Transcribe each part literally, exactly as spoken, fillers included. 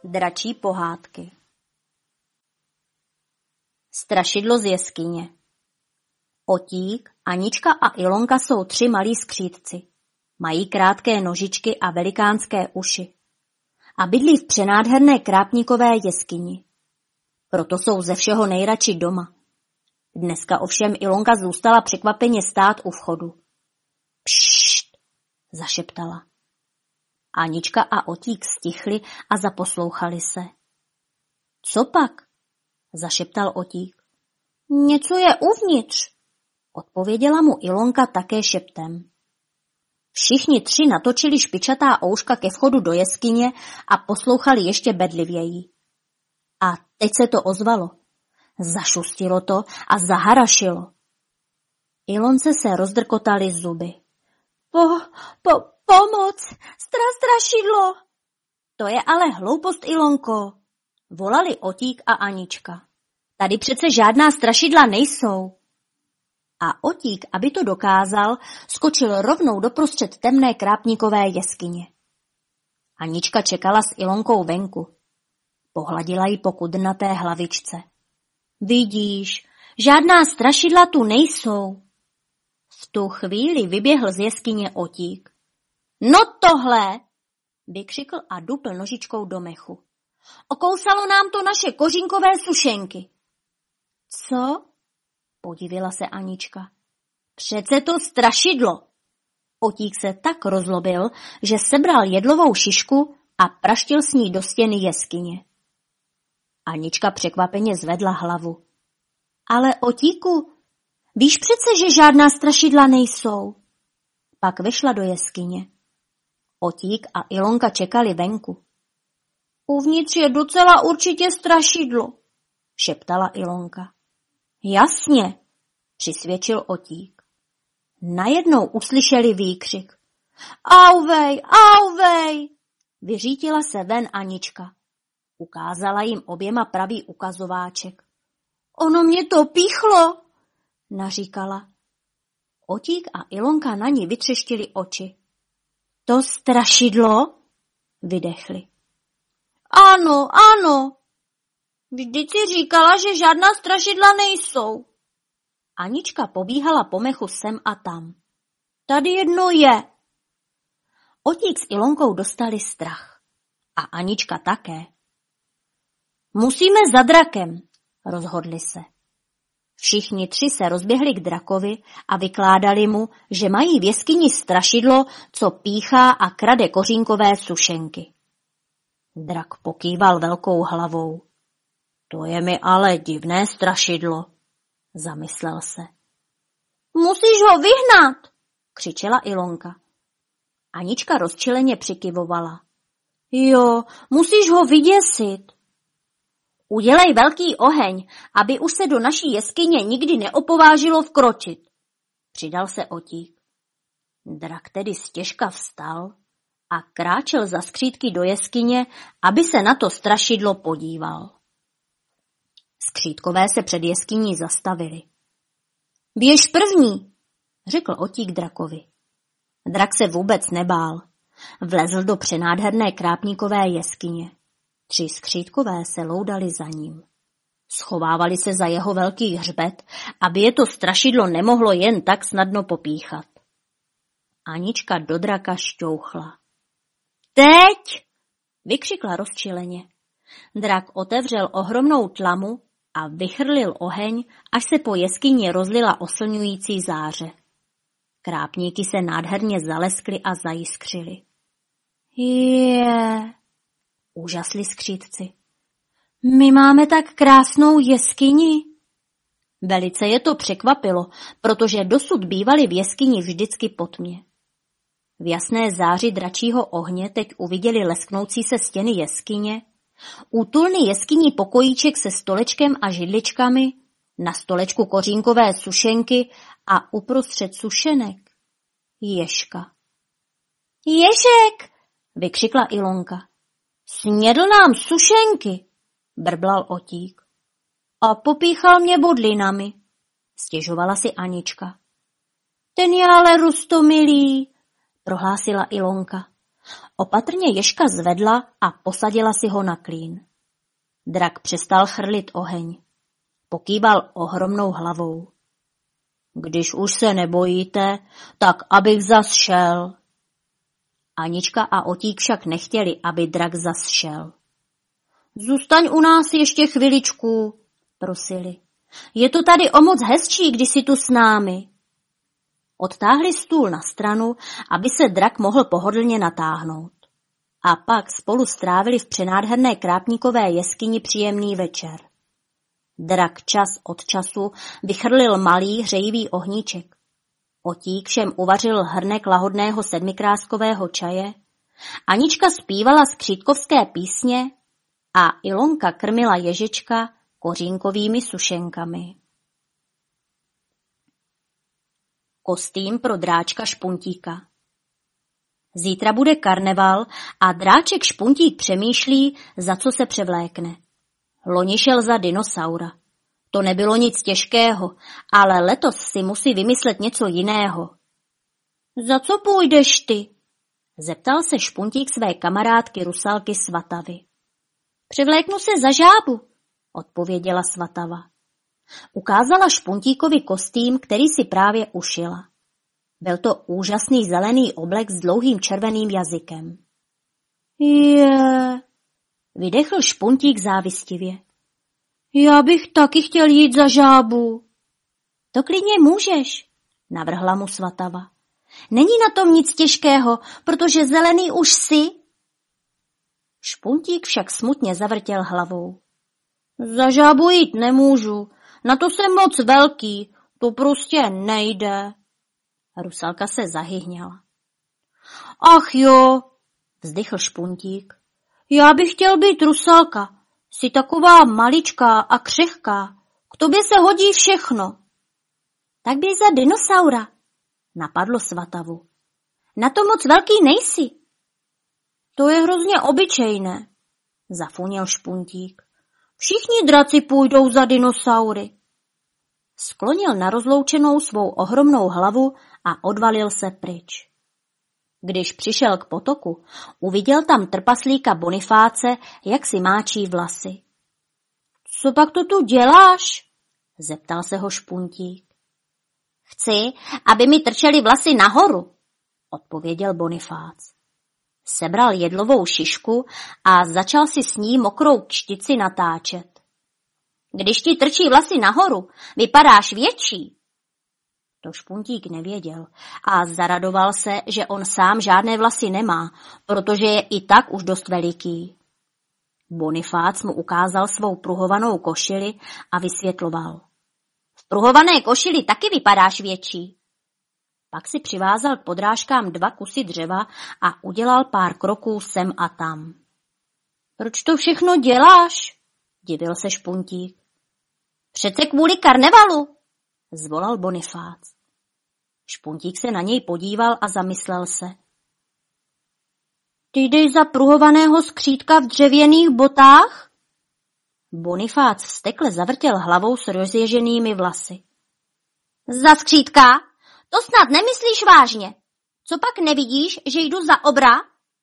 Dračí pohádky. Strašidlo z jeskyně. Otík, Anička a Ilonka jsou tři malí skřídci. Mají krátké nožičky a velikánské uši. A bydlí v přenádherné krápníkové jeskyni. Proto jsou ze všeho nejradši doma. Dneska ovšem Ilonka zůstala překvapeně stát u vchodu. Pššt, zašeptala. Anička a Otík stichli a zaposlouchali se. Co pak? Zašeptal Otík. Něco je uvnitř, odpověděla mu Ilonka také šeptem. Všichni tři natočili špičatá ouška ke vchodu do jeskyně a poslouchali ještě bedlivěji. A teď se to ozvalo. Zašustilo to a zaharašilo. Ilonce se rozdrkotaly zuby. Po, po, pomoc, stra, strašidlo. To je ale hloupost, Ilonko, volali Otík a Anička. Tady přece žádná strašidla nejsou. A Otík, aby to dokázal, skočil rovnou doprostřed temné krápníkové jeskyně. Anička čekala s Ilonkou venku. Pohladila ji po kudrnaté hlavičce. Vidíš, žádná strašidla tu nejsou. V tu chvíli vyběhl z jeskyně Otík. No tohle, vykřikl a dupl nožičkou do mechu. Okousalo nám to naše kořínkové sušenky. Co? Podivila se Anička. Přece to strašidlo. Otík se tak rozlobil, že sebral jedlovou šišku a praštil s ní do stěny jeskyně. Anička překvapeně zvedla hlavu. Ale Otíku, víš přece, že žádná strašidla nejsou. Pak vešla do jeskyně. Otík a Ilonka čekali venku. Uvnitř je docela určitě strašidlo, šeptala Ilonka. Jasně, přisvědčil Otík. Najednou uslyšeli výkřik. Auvej, auvej, vyřítila se ven Anička. Ukázala jim oběma pravý ukazováček. Ono mě to píchlo, naříkala. Otík a Ilonka na ní vytřeštili oči. To strašidlo? Vydechli. Ano, ano. Vždyť si říkala, že žádná strašidla nejsou. Anička pobíhala po mechu sem a tam. Tady jedno je. Otík s Ilonkou dostali strach. A Anička také. Musíme za drakem, rozhodli se. Všichni tři se rozběhli k drakovi a vykládali mu, že mají v jeskyni strašidlo, co píchá a krade kořínkové sušenky. Drak pokýval velkou hlavou. To je mi ale divné strašidlo, zamyslel se. Musíš ho vyhnat, křičela Ilonka. Anička rozčileně přikyvovala. Jo, musíš ho vyděsit. Udělej velký oheň, aby už se do naší jeskyně nikdy neopovážilo vkročit, přidal se Otík. Drak tedy stěžka vstal a kráčel za skřídky do jeskyně, aby se na to strašidlo podíval. Skřídkové se před jeskyní zastavili. Běž první, řekl Otík drakovi. Drak se vůbec nebál. Vlezl do přenádherné krápníkové jeskyně. Tři skřídkové se loudali za ním. Schovávali se za jeho velký hřbet, aby je to strašidlo nemohlo jen tak snadno popíchat. Anička do draka šťouchla. Teď! Vykřikla rozčileně. Drak otevřel ohromnou tlamu a vychrlil oheň, až se po jeskyni rozlila oslňující záře. Krápníky se nádherně zaleskly a zajiskřily. Je, úžasli skřídci. My máme tak krásnou jeskyni. Velice je to překvapilo, protože dosud bývali v jeskyni vždycky po tmě. V jasné záři dračího ohně teď uviděli lesknoucí se stěny jeskyně, útulný jeskyní pokojíček se stolečkem a židličkami, na stolečku kořínkové sušenky a uprostřed sušenek ježka. Ježek, vykřikla Ilonka. Snědl nám sušenky, brblal Otík. A popíchal mě bodlinami, stěžovala si Anička. Ten je ale rustomilý, prohlásila Ilonka. Opatrně ježka zvedla a posadila si ho na klín. Drak přestal chrlit oheň. Pokýval ohromnou hlavou. Když už se nebojíte, tak abych zas šel. Anička a Otík však nechtěli, aby drak zas šel. Zůstaň u nás ještě chviličku, prosili. Je to tady o moc hezčí, když jsi tu s námi. Odtáhli stůl na stranu, aby se drak mohl pohodlně natáhnout. A pak spolu strávili v přenádherné krápníkové jeskyni příjemný večer. Drak čas od času vychrlil malý hřejivý ohníček. Otík všem uvařil hrnek lahodného sedmikráskového čaje, Anička zpívala skřítkovské písně a Ilonka krmila ježička kořínkovými sušenkami. Kostým pro dráčka Špuntíka. Zítra bude karneval a dráček Špuntík přemýšlí, za co se převlékne. Loni šel za dinosaura. To nebylo nic těžkého, ale letos si musí vymyslet něco jiného. Za co půjdeš ty? Zeptal se Špuntík své kamarádky Rusalky Svatavy. Převléknu se za žábu, odpověděla Svatava. Ukázala Špuntíkovi kostým, který si právě ušila. Byl to úžasný zelený oblek s dlouhým červeným jazykem. Je, vydechl Špuntík závistivě. Já bych taky chtěl jít za žábu. To klidně můžeš, navrhla mu Svatava. Není na tom nic těžkého, protože zelený už jsi. Špuntík však smutně zavrtěl hlavou. Za žábu jít nemůžu, na to jsem moc velký, to prostě nejde. Rusalka se zahyhněla. Ach jo, vzdychl Špuntík. Já bych chtěl být Rusalka. Jsi taková maličká a křehká. K tobě se hodí všechno. Tak běž za dinosaura, napadlo Svatavu. Na to moc velký nejsi. To je hrozně obyčejné, zafunil Špuntík. Všichni draci půjdou za dinosaury. Sklonil na rozloučenou svou ohromnou hlavu a odvalil se pryč. Když přišel k potoku, uviděl tam trpaslíka Bonifáce, jak si máčí vlasy. Co pak to tu děláš? Zeptal se ho Špuntík. Chci, aby mi trčely vlasy nahoru, odpověděl Bonifác. Sebral jedlovou šišku a začal si s ní mokrou kštici natáčet. Když ti trčí vlasy nahoru, vypadáš větší. To Špuntík nevěděl a zaradoval se, že on sám žádné vlasy nemá, protože je i tak už dost veliký. Bonifác mu ukázal svou pruhovanou košili a vysvětloval. V pruhované košili taky vypadáš větší. Pak si přivázal k podrážkám dva kusy dřeva a udělal pár kroků sem a tam. Proč to všechno děláš? Divil se Špuntík. Přece kvůli karnevalu, zvolal Bonifác. Špuntík se na něj podíval a zamyslel se. Ty jdeš za pruhovaného skřítka v dřevěných botách? Bonifác vztekle zavrtěl hlavou s rozježenými vlasy. Za skřítka? To snad nemyslíš vážně. Co pak nevidíš, že jdu za obra?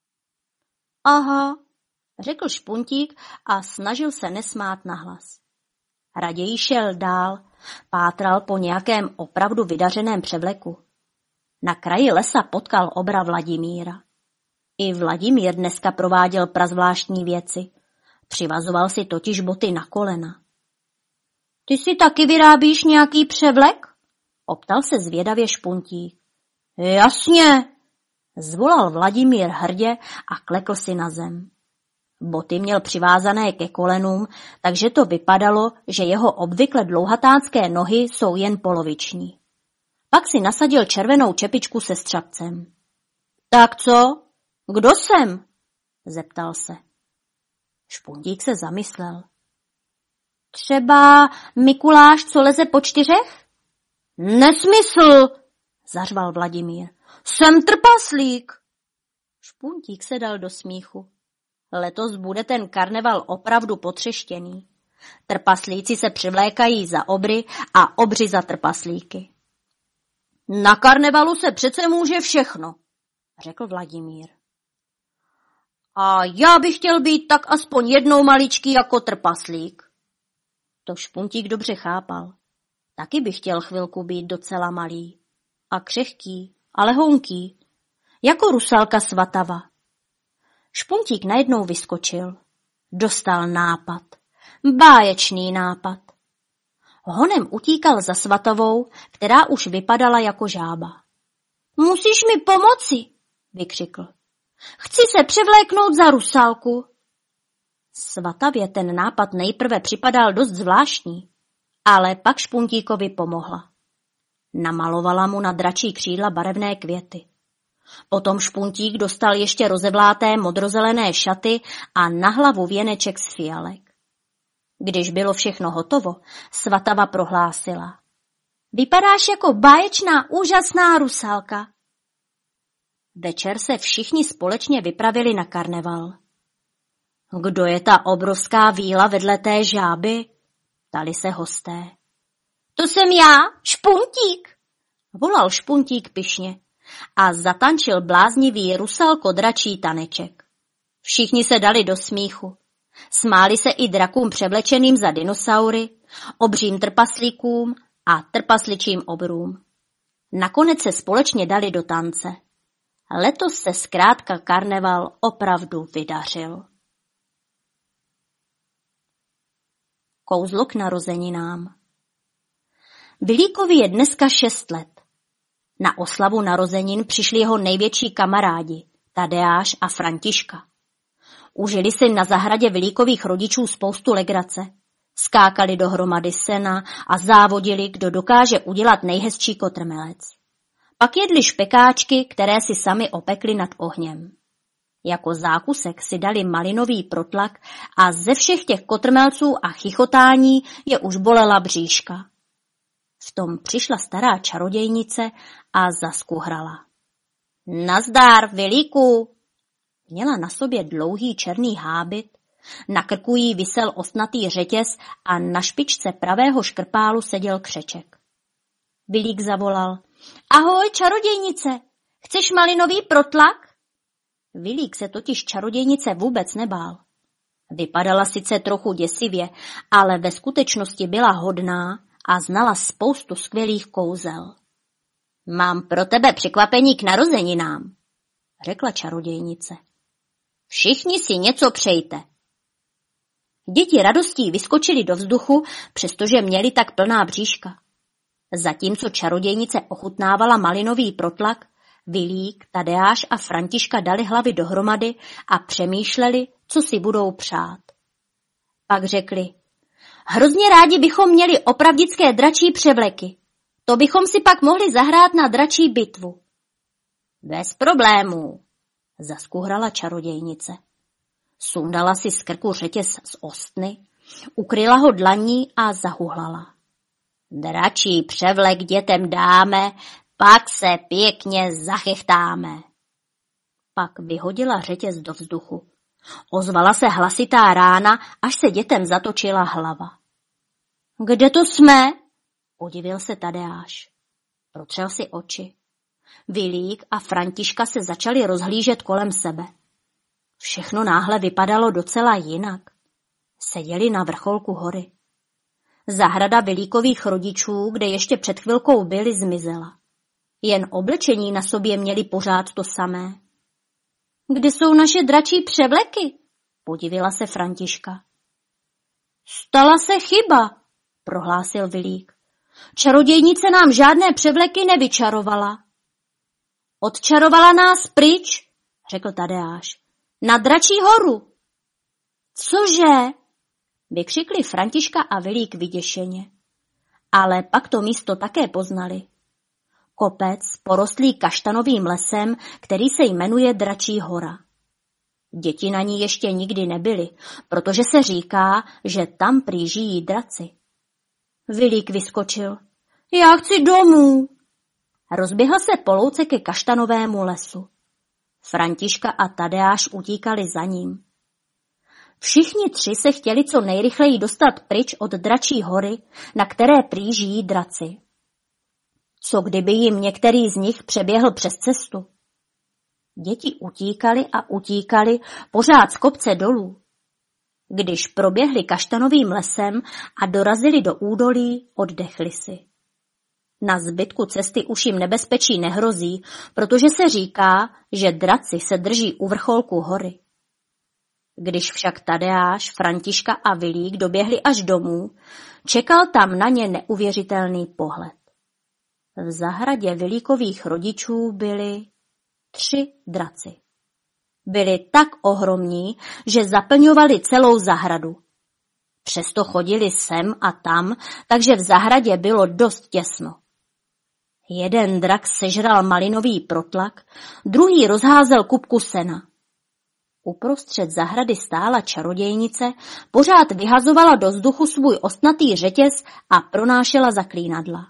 Aha, řekl Špuntík a snažil se nesmát nahlas. Raději šel dál, pátral po nějakém opravdu vydařeném převleku. Na kraji lesa potkal obra Vladimíra. I Vladimír dneska prováděl prazvláštní věci. Přivazoval si totiž boty na kolena. Ty si taky vyrábíš nějaký převlek? Optal se zvědavě Špuntík. Jasně, zvolal Vladimír hrdě a klekl si na zem. Boty měl přivázané ke kolenům, takže to vypadalo, že jeho obvykle dlouhatánské nohy jsou jen poloviční. Pak si nasadil červenou čepičku se střapcem. Tak co? Kdo jsem? Zeptal se. Špuntík se zamyslel. Třeba Mikuláš, co leze po čtyřech? Nesmysl, zařval Vladimír. Jsem trpaslík. Špuntík se dal do smíchu. Letos bude ten karneval opravdu potřeštěný. Trpaslíci se přivlékají za obry a obři za trpaslíky. Na karnevalu se přece může všechno, řekl Vladimír. A já bych chtěl být tak aspoň jednou maličký jako trpaslík. To Špuntík dobře chápal. Taky bych chtěl chvilku být docela malý. A křehký, ale honký. Jako Rusalka Svatava. Špuntík najednou vyskočil. Dostal nápad. Báječný nápad. Honem utíkal za Svatavou, která už vypadala jako žába. Musíš mi pomoci, vykřikl. Chci se převléknout za Rusalku. Svatavě ten nápad nejprve připadal dost zvláštní, ale pak Špuntíkovi pomohla. Namalovala mu na dračí křídla barevné květy. Potom Špuntík dostal ještě rozevláté modrozelené šaty a na hlavu věneček z fialek. Když bylo všechno hotovo, Svatava prohlásila. Vypadáš jako báječná, úžasná Rusalka. Večer se všichni společně vypravili na karneval. Kdo je ta obrovská víla vedle té žáby? Ptali se hosté. To jsem já, Špuntík, volal Špuntík pyšně a zatančil bláznivý rusalko-dračí taneček. Všichni se dali do smíchu. Smáli se i drakům převlečeným za dinosaury, obřím trpaslíkům a trpasličím obrům. Nakonec se společně dali do tance. Letos se zkrátka karneval opravdu vydařil. Kouzlo k narozeninám. Vilíkovi je dneska šest let. Na oslavu narozenin přišli jeho největší kamarádi, Tadeáš a Františka. Užili si na zahradě Vilíkových rodičů spoustu legrace. Skákali dohromady sena a závodili, kdo dokáže udělat nejhezčí kotrmelec. Pak jedli špekáčky, které si sami opekli nad ohněm. Jako zákusek si dali malinový protlak a ze všech těch kotrmelců a chichotání je už bolela bříška. V tom přišla stará čarodějnice a zaskuhrala. Nazdár, Vilíku! Měla na sobě dlouhý černý hábit, na krku jí visel ostnatý řetěz a na špičce pravého škrpálu seděl křeček. Vilík zavolal. Ahoj, čarodějnice, chceš malinový protlak? Vilík se totiž čarodějnice vůbec nebál. Vypadala sice trochu děsivě, ale ve skutečnosti byla hodná a znala spoustu skvělých kouzel. Mám pro tebe překvapení k narozeninám, řekla čarodějnice. Všichni si něco přejte. Děti radostí vyskočili do vzduchu, přestože měli tak plná bříška. Zatímco čarodějnice ochutnávala malinový protlak, Vilík, Tadeáš a Františka dali hlavy dohromady a přemýšleli, co si budou přát. Pak řekli, hrozně rádi bychom měli opravdické dračí převleky. To bychom si pak mohli zahrát na dračí bitvu. Bez problémů, zaskuhrala čarodějnice. Sundala si z krku řetěz z ostny, ukryla ho dlaní a zahuhlala. Dračí převlek dětem dáme, pak se pěkně zachechtáme. Pak vyhodila řetěz do vzduchu. Ozvala se hlasitá rána, až se dětem zatočila hlava. Kde to jsme? Udivil se Tadeáš. Protřel si oči. Vilík a Františka se začali rozhlížet kolem sebe. Všechno náhle vypadalo docela jinak. Seděli na vrcholku hory. Zahrada Vilíkových rodičů, kde ještě před chvilkou byli, zmizela. Jen oblečení na sobě měli pořád to samé. Kde jsou naše dračí převleky? Podivila se Františka. Stala se chyba, prohlásil Vilík. Čarodějnice nám žádné převleky nevyčarovala. Odčarovala nás pryč, řekl Tadeáš. Na dračí horu. Cože? Vykřikli Františka a Vilík vyděšeně. Ale pak to místo také poznali. Kopec porostlý kaštanovým lesem, který se jmenuje Dračí hora. Děti na ní ještě nikdy nebyly, protože se říká, že tam prý žijí draci. Vilík vyskočil. Já chci domů. Rozběhl se po louce ke kaštanovému lesu. Františka a Tadeáš utíkali za ním. Všichni tři se chtěli co nejrychleji dostat pryč od Dračí hory, na které prý žijí draci. Co kdyby jim některý z nich přeběhl přes cestu? Děti utíkaly a utíkaly pořád z kopce dolů. Když proběhli kaštanovým lesem a dorazili do údolí, oddechli si. Na zbytku cesty už jim nebezpečí nehrozí, protože se říká, že draci se drží u vrcholku hory. Když však Tadeáš, Františka a Vilík doběhli až domů, čekal tam na ně neuvěřitelný pohled. V zahradě Vilíkových rodičů byli tři draci. Byli tak ohromní, že zaplňovali celou zahradu. Přesto chodili sem a tam, takže v zahradě bylo dost těsno. Jeden drak sežral malinový protlak, druhý rozházel kupku sena. Uprostřed zahrady stála čarodějnice, pořád vyhazovala do vzduchu svůj ostnatý řetěz a pronášela zaklínadla.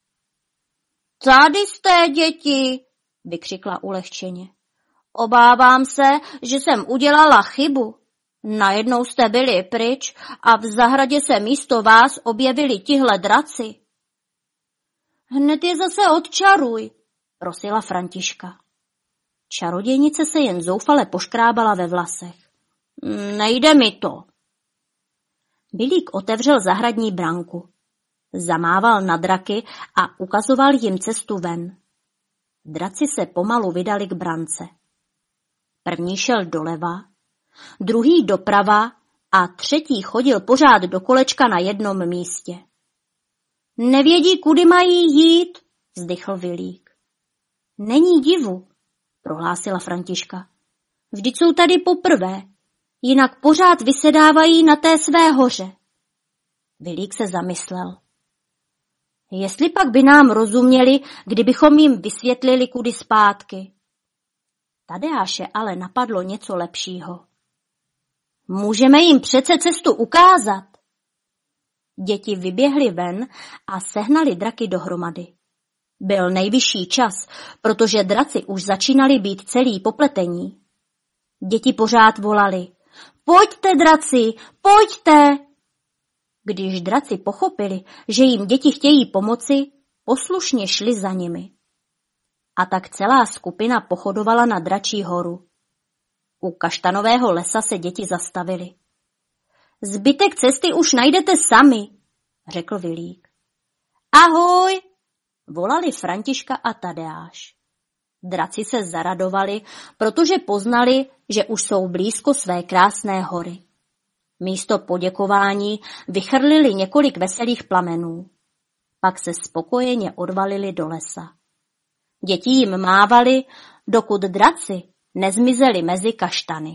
Tady jste, děti, vykřikla ulehčeně. Obávám se, že jsem udělala chybu. Najednou jste byli pryč a v zahradě se místo vás objevili tihle draci. Hned je zase odčaruj, prosila Františka. Čarodějnice se jen zoufale poškrábala ve vlasech. Nejde mi to. Vilík otevřel zahradní branku. Zamával na draky a ukazoval jim cestu ven. Draci se pomalu vydali k brance. První šel doleva, druhý doprava a třetí chodil pořád do kolečka na jednom místě. Nevědí, kudy mají jít, vzdychl Vilík. Není divu, prohlásila Františka. Vždyť jsou tady poprvé, jinak pořád vysedávají na té své hoře. Vilík se zamyslel. Jestli pak by nám rozuměli, kdybychom jim vysvětlili, kudy zpátky. Tadeáše ale napadlo něco lepšího. Můžeme jim přece cestu ukázat. Děti vyběhly ven a sehnali draky dohromady. Byl nejvyšší čas, protože draci už začínali být celý popletení. Děti pořád volali. Pojďte, draci, pojďte! Když draci pochopili, že jim děti chtějí pomoci, poslušně šli za nimi. A tak celá skupina pochodovala na Dračí horu. U kaštanového lesa se děti zastavily. Zbytek cesty už najdete sami, řekl Vilík. Ahoj, volali Františka a Tadeáš. Draci se zaradovali, protože poznali, že už jsou blízko své krásné hory. Místo poděkování vychrlili několik veselých plamenů. Pak se spokojeně odvalili do lesa. Děti jim mávali, dokud draci nezmizeli mezi kaštany.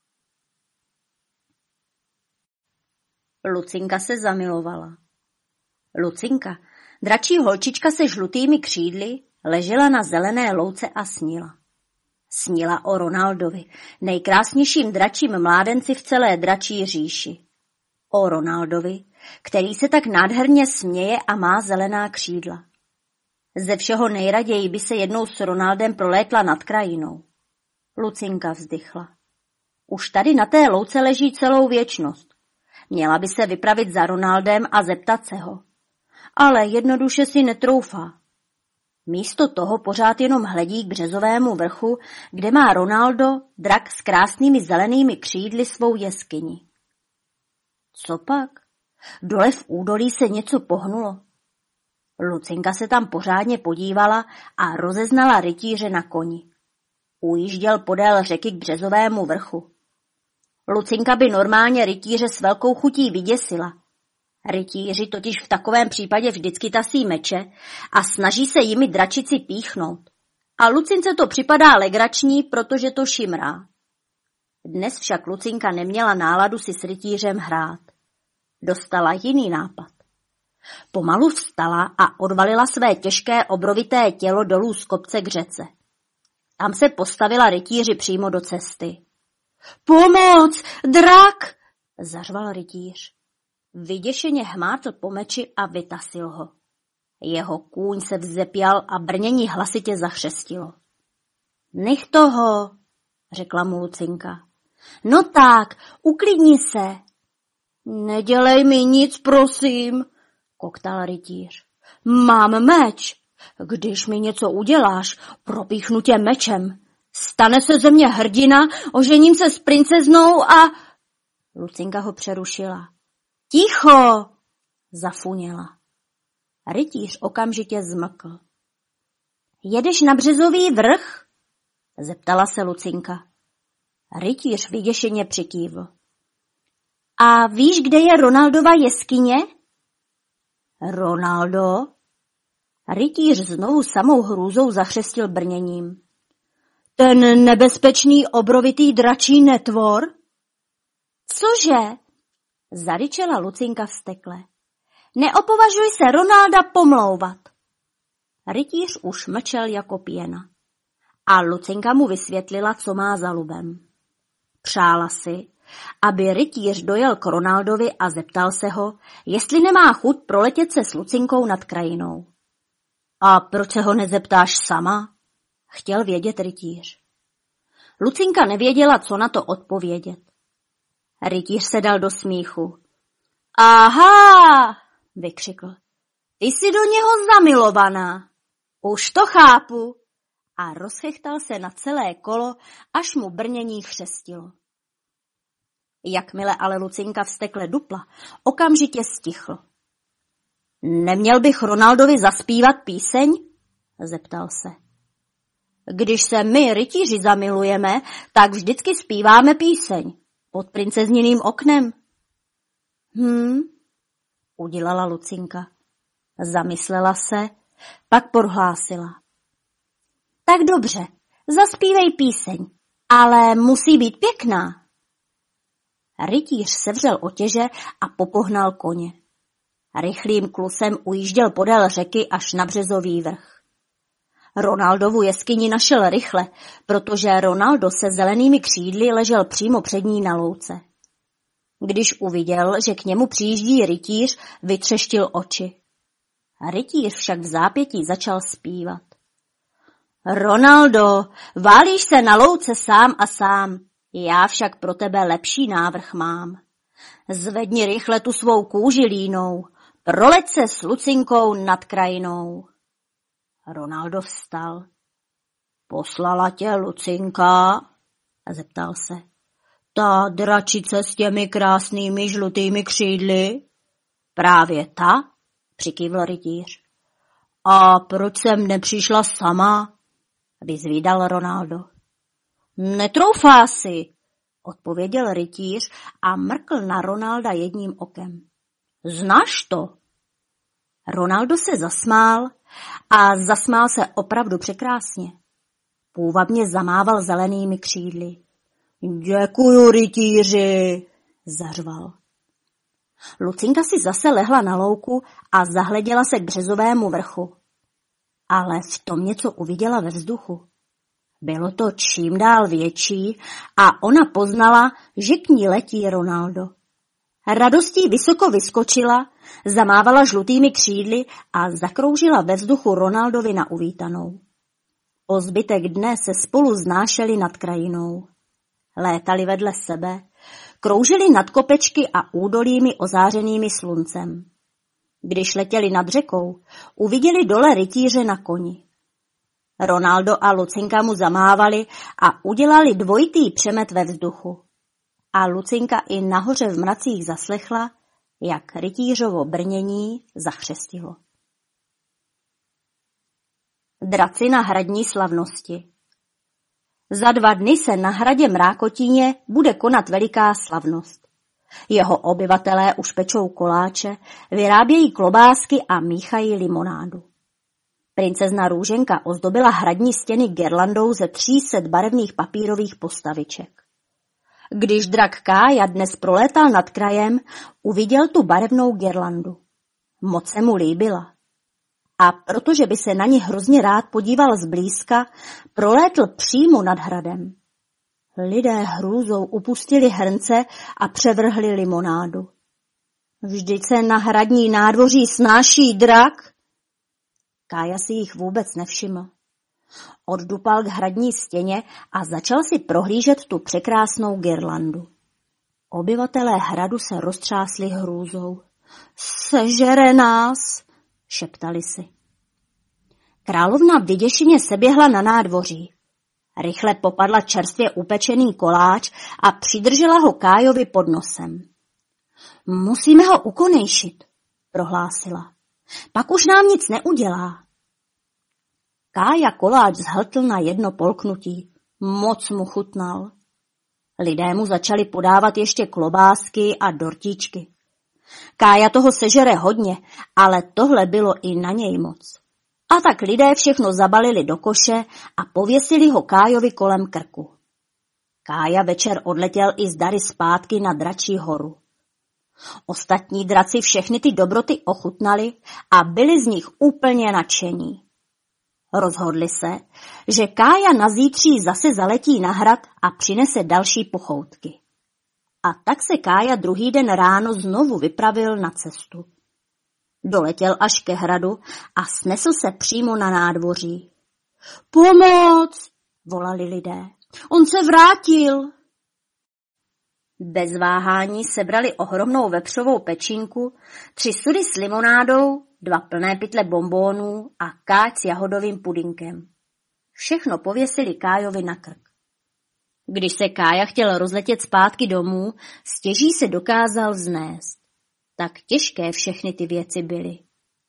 Lucinka se zamilovala. Lucinka, dračí holčička se žlutými křídly, ležela na zelené louce a snila. Snila o Ronaldovi, nejkrásnějším dračím mládenci v celé dračí říši. O Ronaldovi, který se tak nádherně směje a má zelená křídla. Ze všeho nejraději by se jednou s Ronaldem prolétla nad krajinou. Lucinka vzdychla. Už tady na té louce leží celou věčnost. Měla by se vypravit za Ronaldem a zeptat se ho. Ale jednoduše si netroufá. Místo toho pořád jenom hledí k březovému vrchu, kde má Ronaldo, drak s krásnými zelenými křídly, svou jeskyni. Co pak? Dole v údolí se něco pohnulo. Lucinka se tam pořádně podívala a rozeznala rytíře na koni. Ujížděl podél řeky k březovému vrchu. Lucinka by normálně rytíře s velkou chutí vyděsila. Rytíři totiž v takovém případě vždycky tasí meče a snaží se jimi dračici píchnout. A Lucince to připadá legrační, protože to šimrá. Dnes však Lucinka neměla náladu si s rytířem hrát. Dostala jiný nápad. Pomalu vstala a odvalila své těžké obrovité tělo dolů z kopce k řece. Tam se postavila rytíři přímo do cesty. Pomoc! Drak! Zařval rytíř. Vyděšeně hmátl po meči a vytasil ho. Jeho kůň se vzepěl a brnění hlasitě zachřestilo. Nech toho, řekla mu Lucinka. No tak, uklidni se. Nedělej mi nic, prosím, koktal rytíř. Mám meč. Když mi něco uděláš, propíchnu tě mečem. Stane se ze mě hrdina, ožením se s princeznou a... Lucinka ho přerušila. Ticho, zafuněla. Rytíř okamžitě zmlkl. Jedeš na Březový vrch? Zeptala se Lucinka. Rytíř vyděšeně přikývl. A víš, kde je Ronaldova jeskyně? Ronaldo? Rytíř znovu samou hrůzou zachřestil brněním. Ten nebezpečný obrovitý dračí netvor? Cože? Zaryčela Lucinka vztekle. Neopovažuj se Ronalda pomlouvat. Rytíř už mlčel jako pěna. A Lucinka mu vysvětlila, co má za lubem. Přála si, aby rytíř dojel k Ronaldovi a zeptal se ho, jestli nemá chuť proletět se s Lucinkou nad krajinou. A proč se ho nezeptáš sama? Chtěl vědět rytíř. Lucinka nevěděla, co na to odpovědět. Rytíř se dal do smíchu. Aha, vykřikl. Ty jsi do něho zamilovaná. Už to chápu. A rozchechtal se na celé kolo, až mu brnění chřestilo. Jakmile ale Lucinka vztekle dupla, okamžitě stichl. Neměl bych Ronaldovi zaspívat píseň? Zeptal se. Když se my, rytíři, zamilujeme, tak vždycky zpíváme píseň. Pod princezniným oknem. Hm, udělala Lucinka. Zamyslela se, pak prohlásila. Tak dobře, zaspívej píseň, ale musí být pěkná. Rytíř sevřel otěže a popohnal koně. Rychlým klusem ujížděl podél řeky až na Březový vrch. Ronaldovu jeskyni našel rychle, protože Ronaldo se zelenými křídly ležel přímo před ní na louce. Když uviděl, že k němu přijíždí rytíř, vytřeštil oči. Rytíř však v zápětí začal zpívat. Ronaldo, válíš se na louce sám a sám, já však pro tebe lepší návrh mám. Zvedni rychle tu svou kůži línou, proleď se s Lucinkou nad krajinou. Ronaldo vstal. Poslala tě Lucinka? Zeptal se. Ta dračice s těmi krásnými žlutými křídly? Právě ta, přikývl rytíř. A proč jsem nepřišla sama? Vyzvídal Ronaldo. Netroufá si, odpověděl rytíř a mrkl na Ronalda jedním okem. Znáš to? Ronaldo se zasmál a zasmál se opravdu překrásně. Půvabně zamával zelenými křídly. Děkuju, rytíři, zařval. Lucinka si zase lehla na louku a zahleděla se k Březovému vrchu. Ale v tom něco uviděla ve vzduchu. Bylo to čím dál větší a ona poznala, že k ní letí Ronaldo. Radostí vysoko vyskočila, zamávala žlutými křídly a zakroužila ve vzduchu Ronaldovi na uvítanou. O zbytek dne se spolu znášeli nad krajinou. Létali vedle sebe, kroužili nad kopečky a údolími ozářenými sluncem. Když letěli nad řekou, uviděli dole rytíře na koni. Ronaldo a Lucinka mu zamávali a udělali dvojitý přemet ve vzduchu. A Lucinka i nahoře v mracích zaslechla, jak rytířovo brnění zachřestilo. Draci na hradní slavnosti. Za dva dny se na hradě Mrákotíně bude konat veliká slavnost. Jeho obyvatelé už pečou koláče, vyrábějí klobásky a míchají limonádu. Princezna Růženka ozdobila hradní stěny girlandou ze tří set barevných papírových postaviček. Když drak Kája dnes prolétal nad krajem, uviděl tu barevnou girlandu. Moc se mu líbila. A protože by se na ní hrozně rád podíval zblízka, prolétl přímo nad hradem. Lidé hrůzou upustili hrnce a převrhli limonádu. Vždyť se na hradní nádvoří snáší drak. Kája si jich vůbec nevšiml. Oddupal k hradní stěně a začal si prohlížet tu překrásnou girlandu. Obyvatelé hradu se roztřásli hrůzou. Sežere nás, šeptali si. Královna vyděšeně seběhla na nádvoří. Rychle popadla čerstvě upečený koláč a přidržela ho Kájovi pod nosem. Musíme ho ukonejšit, prohlásila. Pak už nám nic neudělá. Kája koláč zhltl na jedno polknutí. Moc mu chutnal. Lidé mu začali podávat ještě klobásky a dortíčky. Kája toho sežere hodně, ale tohle bylo i na něj moc. A tak lidé všechno zabalili do koše a pověsili ho Kájovi kolem krku. Kája večer odletěl i z dary zpátky na Dračí horu. Ostatní draci všechny ty dobroty ochutnali a byli z nich úplně nadšení. Rozhodli se, že Kája na zítří zase zaletí na hrad a přinese další pochoutky. A tak se Kája druhý den ráno znovu vypravil na cestu. Doletěl až ke hradu a snesl se přímo na nádvoří. Pomoc! Volali lidé. On se vrátil! Bez váhání sebrali ohromnou vepřovou pečinku, tři sudy s limonádou, dva plné pytle bonbónů a káč s jahodovým pudinkem. Všechno pověsili Kájovi na krk. Když se Kája chtěl rozletět zpátky domů, stěží se dokázal vznést. Tak těžké všechny ty věci byly.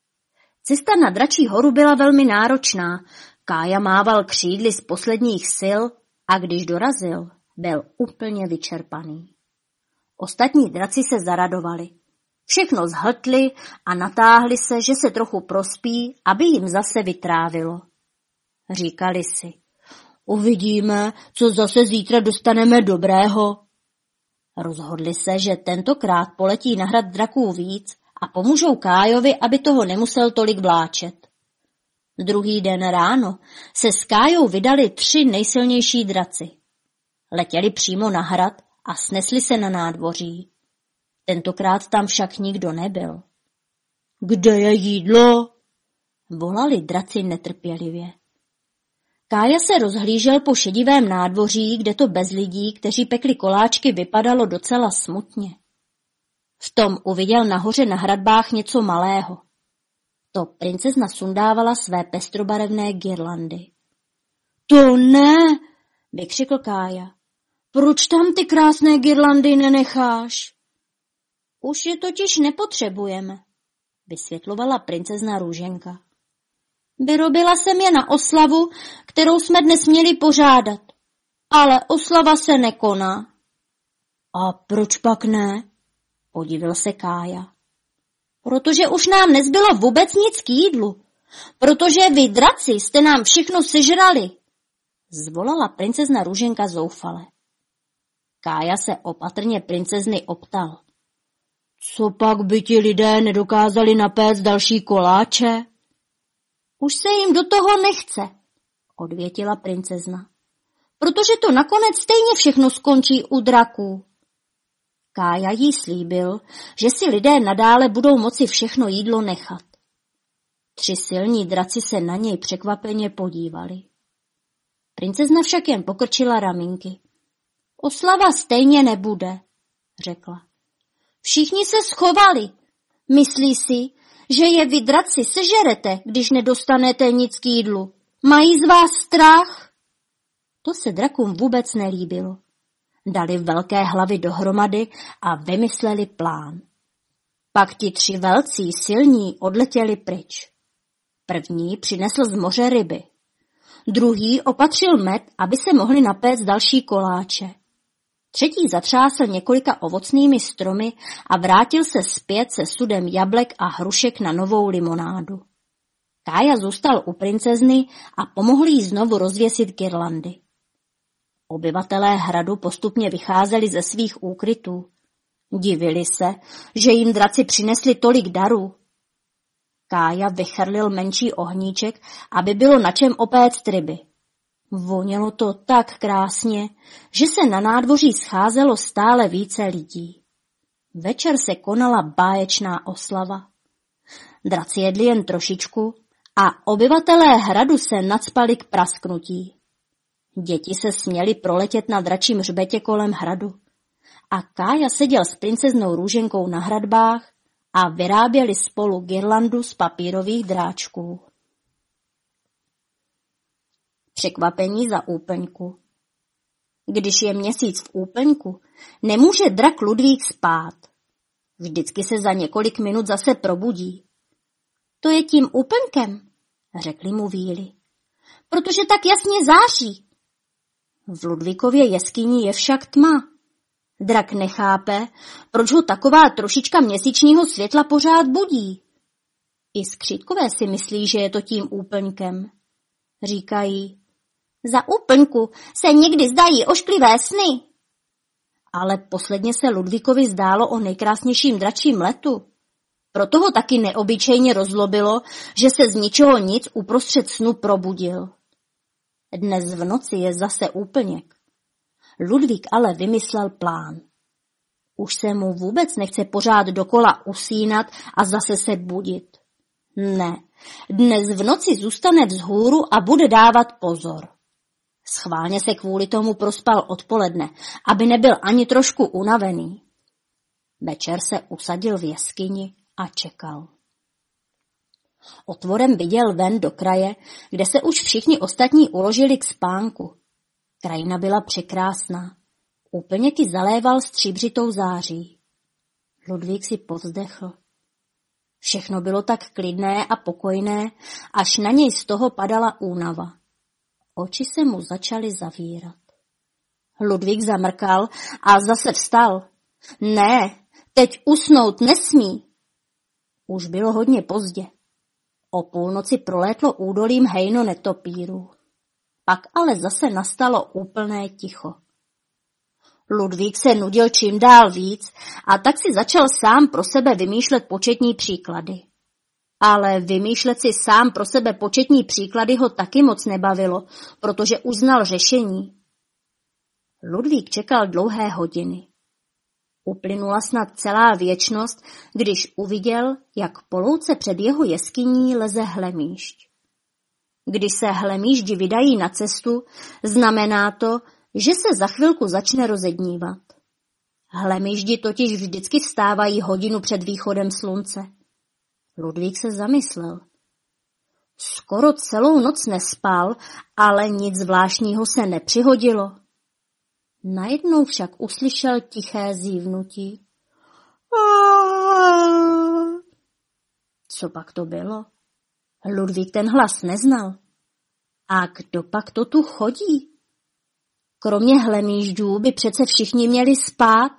Cesta na Dračí horu byla velmi náročná. Kája mával křídly z posledních sil a když dorazil, byl úplně vyčerpaný. Ostatní draci se zaradovali. Všechno zhltli a natáhli se, že se trochu prospí, aby jim zase vytrávilo. Říkali si, uvidíme, co zase zítra dostaneme dobrého. Rozhodli se, že tentokrát poletí na hrad draků víc a pomůžou Kájovi, aby toho nemusel tolik vláčet. Druhý den ráno se s Kájou vydali tři nejsilnější draci. Letěli přímo na hrad a snesli se na nádvoří. Tentokrát tam však nikdo nebyl. Kde je jídlo? Volali draci netrpělivě. Kája se rozhlížel po šedivém nádvoří, kde to bez lidí, kteří pekli koláčky, vypadalo docela smutně. V tom uviděl nahoře na hradbách něco malého. To princezna sundávala své pestrobarevné girlandy. To ne, vykřikl Kája. Proč tam ty krásné girlandy nenecháš? Už je totiž nepotřebujeme, vysvětlovala princezna Růženka. Vyrobila jsem je na oslavu, kterou jsme dnes měli pořádat, ale oslava se nekoná. A proč pak ne? Podivil se Kája. Protože už nám nezbylo vůbec nic k jídlu, protože vy draci jste nám všechno sežrali, zvolala princezna Růženka zoufale. Kája se opatrně princezny optal. Co pak by ti lidé nedokázali napéct další koláče? Už se jim do toho nechce, odvětila princezna, protože to nakonec stejně všechno skončí u draků. Kája jí slíbil, že si lidé nadále budou moci všechno jídlo nechat. Tři silní draci se na něj překvapeně podívali. Princezna však jen pokrčila ramínky. Oslava stejně nebude, řekla. Všichni se schovali. Myslí si, že je vy draci sežerete, když nedostanete nic k jídlu. Mají z vás strach? To se drakům vůbec nelíbilo. Dali velké hlavy dohromady a vymysleli plán. Pak ti tři velcí silní odletěli pryč. První přinesl z moře ryby. Druhý opatřil med, aby se mohli napéct další koláče. Třetí zatřásl několika ovocnými stromy a vrátil se zpět se sudem jablek a hrušek na novou limonádu. Kája zůstal u princezny a pomohl jí znovu rozvěsit girlandy. Obyvatelé hradu postupně vycházeli ze svých úkrytů. Divili se, že jim draci přinesli tolik darů. Kája vychrlil menší ohníček, aby bylo na čem opéct ryby. Vonělo to tak krásně, že se na nádvoří scházelo stále více lidí. Večer se konala báječná oslava. Draci jedli jen trošičku a obyvatelé hradu se nacpali k prasknutí. Děti se směly proletět na dračím hřbetě kolem hradu. A Kája seděl s princeznou Růženkou na hradbách a vyráběli spolu girlandu z papírových dráčků. překvapení za úplňku. Když je měsíc v úplňku, nemůže drak Ludvík spát. Vždycky se za několik minut zase probudí. To je tím úplňkem, řekli mu víly, protože tak jasně září. V Ludvíkově jeskyni je však tma. Drak nechápe, proč ho taková trošička měsíčního světla pořád budí. I skřítkové si myslí, že je to tím úplňkem. Říkají, za úplňku se někdy zdají ošklivé sny. Ale posledně se Ludvíkovi zdálo o nejkrásnějším dračím letu. Proto ho taky neobyčejně rozlobilo, že se z ničeho nic uprostřed snu probudil. Dnes v noci je zase úplněk. Ludvík ale vymyslel plán. Už se mu vůbec nechce pořád dokola usínat a zase se budit. Ne, dnes v noci zůstane vzhůru a bude dávat pozor. Schválně se kvůli tomu prospal odpoledne, aby nebyl ani trošku unavený. Večer se usadil v jeskyni a čekal. Otvorem viděl ven do kraje, kde se už všichni ostatní uložili k spánku. Krajina byla překrásná. Úplněk ji zaléval stříbřitou září. Ludvík si povzdechl. Všechno bylo tak klidné a pokojné, až na něj z toho padala únava. Oči se mu začaly zavírat. Ludvík zamrkal a zase vstal. Ne, teď usnout nesmí. Už bylo hodně pozdě. O půlnoci prolétlo údolím hejno netopírů. Pak ale zase nastalo úplné ticho. Ludvík se nudil čím dál víc a tak si začal sám pro sebe vymýšlet početní příklady. Ale vymýšlet si sám pro sebe početní příklady ho taky moc nebavilo, protože už znal řešení. Ludvík čekal dlouhé hodiny. Uplynula snad celá věčnost, když uviděl, jak po louce před jeho jeskyní leze hlemýšť. Když se hlemýždi vydají na cestu, znamená to, že se za chvilku začne rozednívat. Hlemýždi totiž vždycky vstávají hodinu před východem slunce. Ludvík se zamyslel. Skoro celou noc nespal, ale nic zvláštního se nepřihodilo. Najednou však uslyšel tiché zívnutí. Co pak to bylo? Ludvík ten hlas neznal. A kdo pak to tu chodí? Kromě hlemýždů by přece všichni měli spát.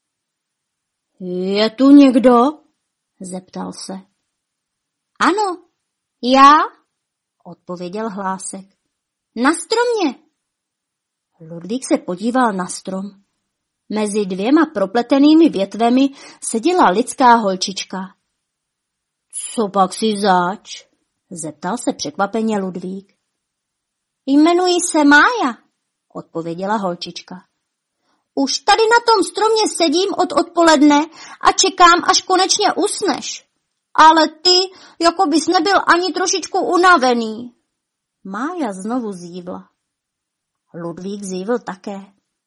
Je tu někdo? Zeptal se. Ano, já, odpověděl hlásek. Na stromě. Ludvík se podíval na strom. Mezi dvěma propletenými větvemi seděla lidská holčička. Co pak si zač? Zeptal se překvapeně Ludvík. Jmenuji se Mája, odpověděla holčička. Už tady na tom stromě sedím od odpoledne a čekám, až konečně usneš. Ale ty, jako bys nebyl ani trošičku unavený. Mája znovu zívla. Ludvík zívl také.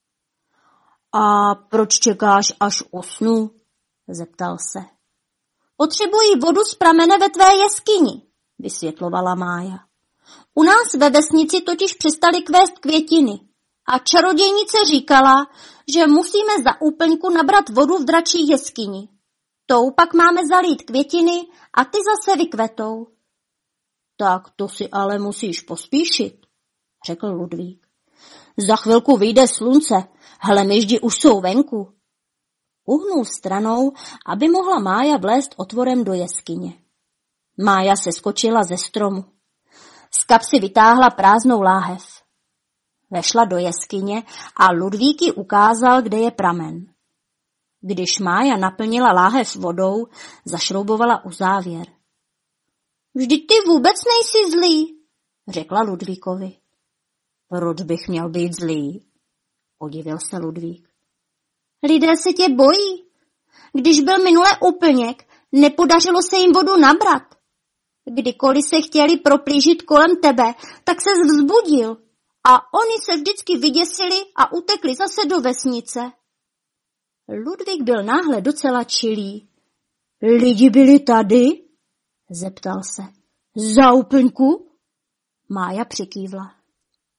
A proč čekáš, až usnu? Zeptal se. Potřebuji vodu z pramene ve tvé jeskyni, vysvětlovala Mája. U nás ve vesnici totiž přestaly kvést květiny a čarodějnice říkala, že musíme za úplňku nabrat vodu v dračí jeskyni. Tou pak máme zalít květiny a ty zase vykvetou. Tak to si ale musíš pospíšit, řekl Ludvík. Za chvilku vyjde slunce, hlemýždi už jsou venku. Uhnul stranou, aby mohla Mája vlézt otvorem do jeskyně. Mája se skočila ze stromu. Z kapsy vytáhla prázdnou láhev. Vešla do jeskyně a Ludvík jí ukázal, kde je pramen. Když Mája naplnila láhev vodou, zašroubovala uzávěr. Vždyť ty vůbec nejsi zlý, řekla Ludvíkovi. Proč bych měl být zlý? Podivil se Ludvík. Lidé se tě bojí. Když byl minule úplněk, nepodařilo se jim vodu nabrat. Kdykoliv se chtěli proplížit kolem tebe, tak se vzbudil a oni se vždycky vyděsili a utekli zase do vesnice. Ludvík byl náhle docela čilý. Lidi byli tady? Zeptal se. Za úplňku? Mája přikývla.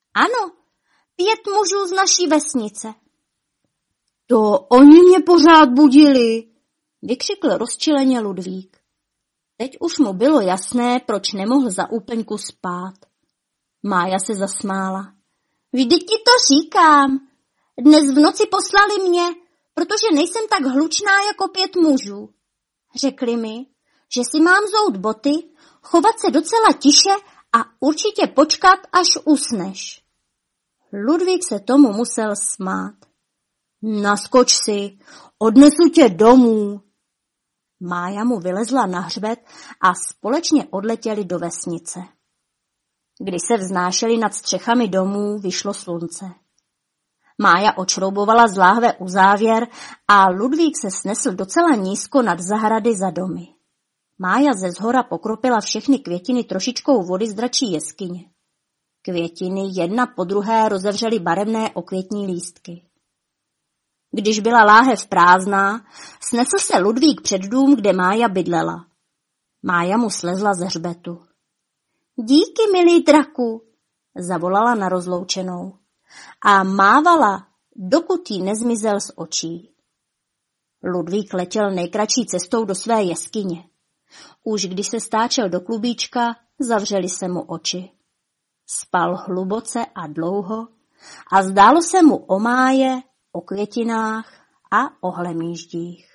Ano, pět mužů z naší vesnice. To oni mě pořád budili, vykřikl rozčileně Ludvík. Teď už mu bylo jasné, proč nemohl za úplňku spát. Mája se zasmála. Vždyť ti to říkám. Dnes v noci poslali mě, protože nejsem tak hlučná jako pět mužů. Řekli mi, že si mám zout boty, chovat se docela tiše a určitě počkat, až usneš. Ludvík se tomu musel smát. Naskoč si, odnesu tě domů. Mája mu vylezla na hřbet a společně odletěli do vesnice. Když se vznášeli nad střechami domů, vyšlo slunce. Mája očroubovala z láhve uzávěr a Ludvík se snesl docela nízko nad zahrady za domy. Mája ze zhora pokropila všechny květiny trošičkou vody z dračí jeskyně. Květiny jedna po druhé rozevřely barevné okvětní lístky. Když byla láhev prázdná, snesl se Ludvík před dům, kde Mája bydlela. Mája mu slezla ze hřbetu. Díky, milý draku, zavolala na rozloučenou a mávala, dokud jí nezmizel z očí. Ludvík letěl nejkratší cestou do své jeskyně. Už když se stáčel do klubíčka, zavřely se mu oči. Spal hluboce a dlouho a zdálo se mu o Máje, o květinách a o hlemýždích.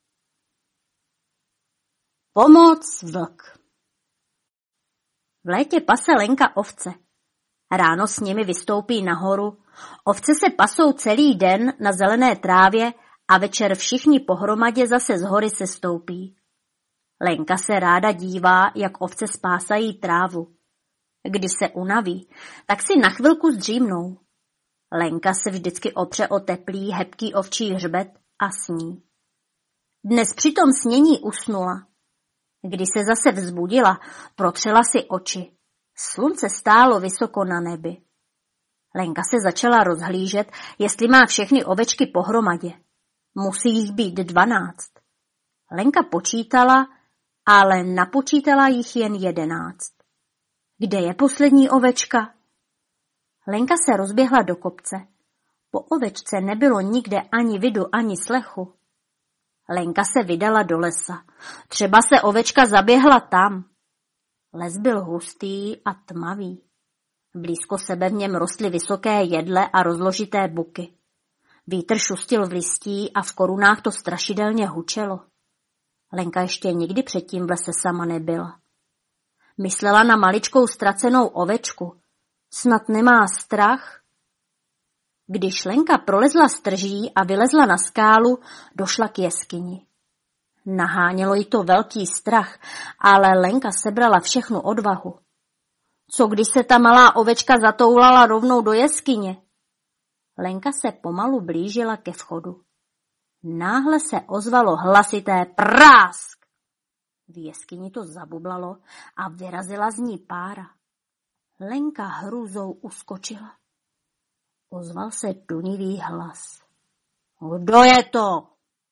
Pomoc vlk. V létě pase Lenka ovce. Ráno s nimi vystoupí nahoru, ovce se pasou celý den na zelené trávě a večer všichni pohromadě zase z hory se stoupí. Lenka se ráda dívá, jak ovce spásají trávu. Když se unaví, tak si na chvilku zdřímnou. Lenka se vždycky opře o teplý, hebký ovčí hřbet a sní. Dnes při tom snění usnula. Když se zase vzbudila, protřela si oči. Slunce stálo vysoko na nebi. Lenka se začala rozhlížet, jestli má všechny ovečky pohromadě. Musí jich být dvanáct. Lenka počítala, ale napočítala jich jen jedenáct. Kde je poslední ovečka? Lenka se rozběhla do kopce. Po ovečce nebylo nikde ani vidu, ani slechu. Lenka se vydala do lesa. Třeba se ovečka zaběhla tam. Les byl hustý a tmavý. Blízko sebe v něm rostly vysoké jedle a rozložité buky. Vítr šustil v listí a v korunách to strašidelně hučelo. Lenka ještě nikdy předtím v lese sama nebyla. Myslela na maličkou ztracenou ovečku. Snad nemá strach? Když Lenka prolezla strží a vylezla na skálu, došla k jeskyni. Nahánělo jí to velký strach, ale Lenka sebrala všechnu odvahu. Co když se ta malá ovečka zatoulala rovnou do jeskyně? Lenka se pomalu blížila ke vchodu. Náhle se ozvalo hlasité prásk. V jeskyni to zabublalo a vyrazila z ní pára. Lenka hrůzou uskočila. Ozval se dunivý hlas. Kdo je to?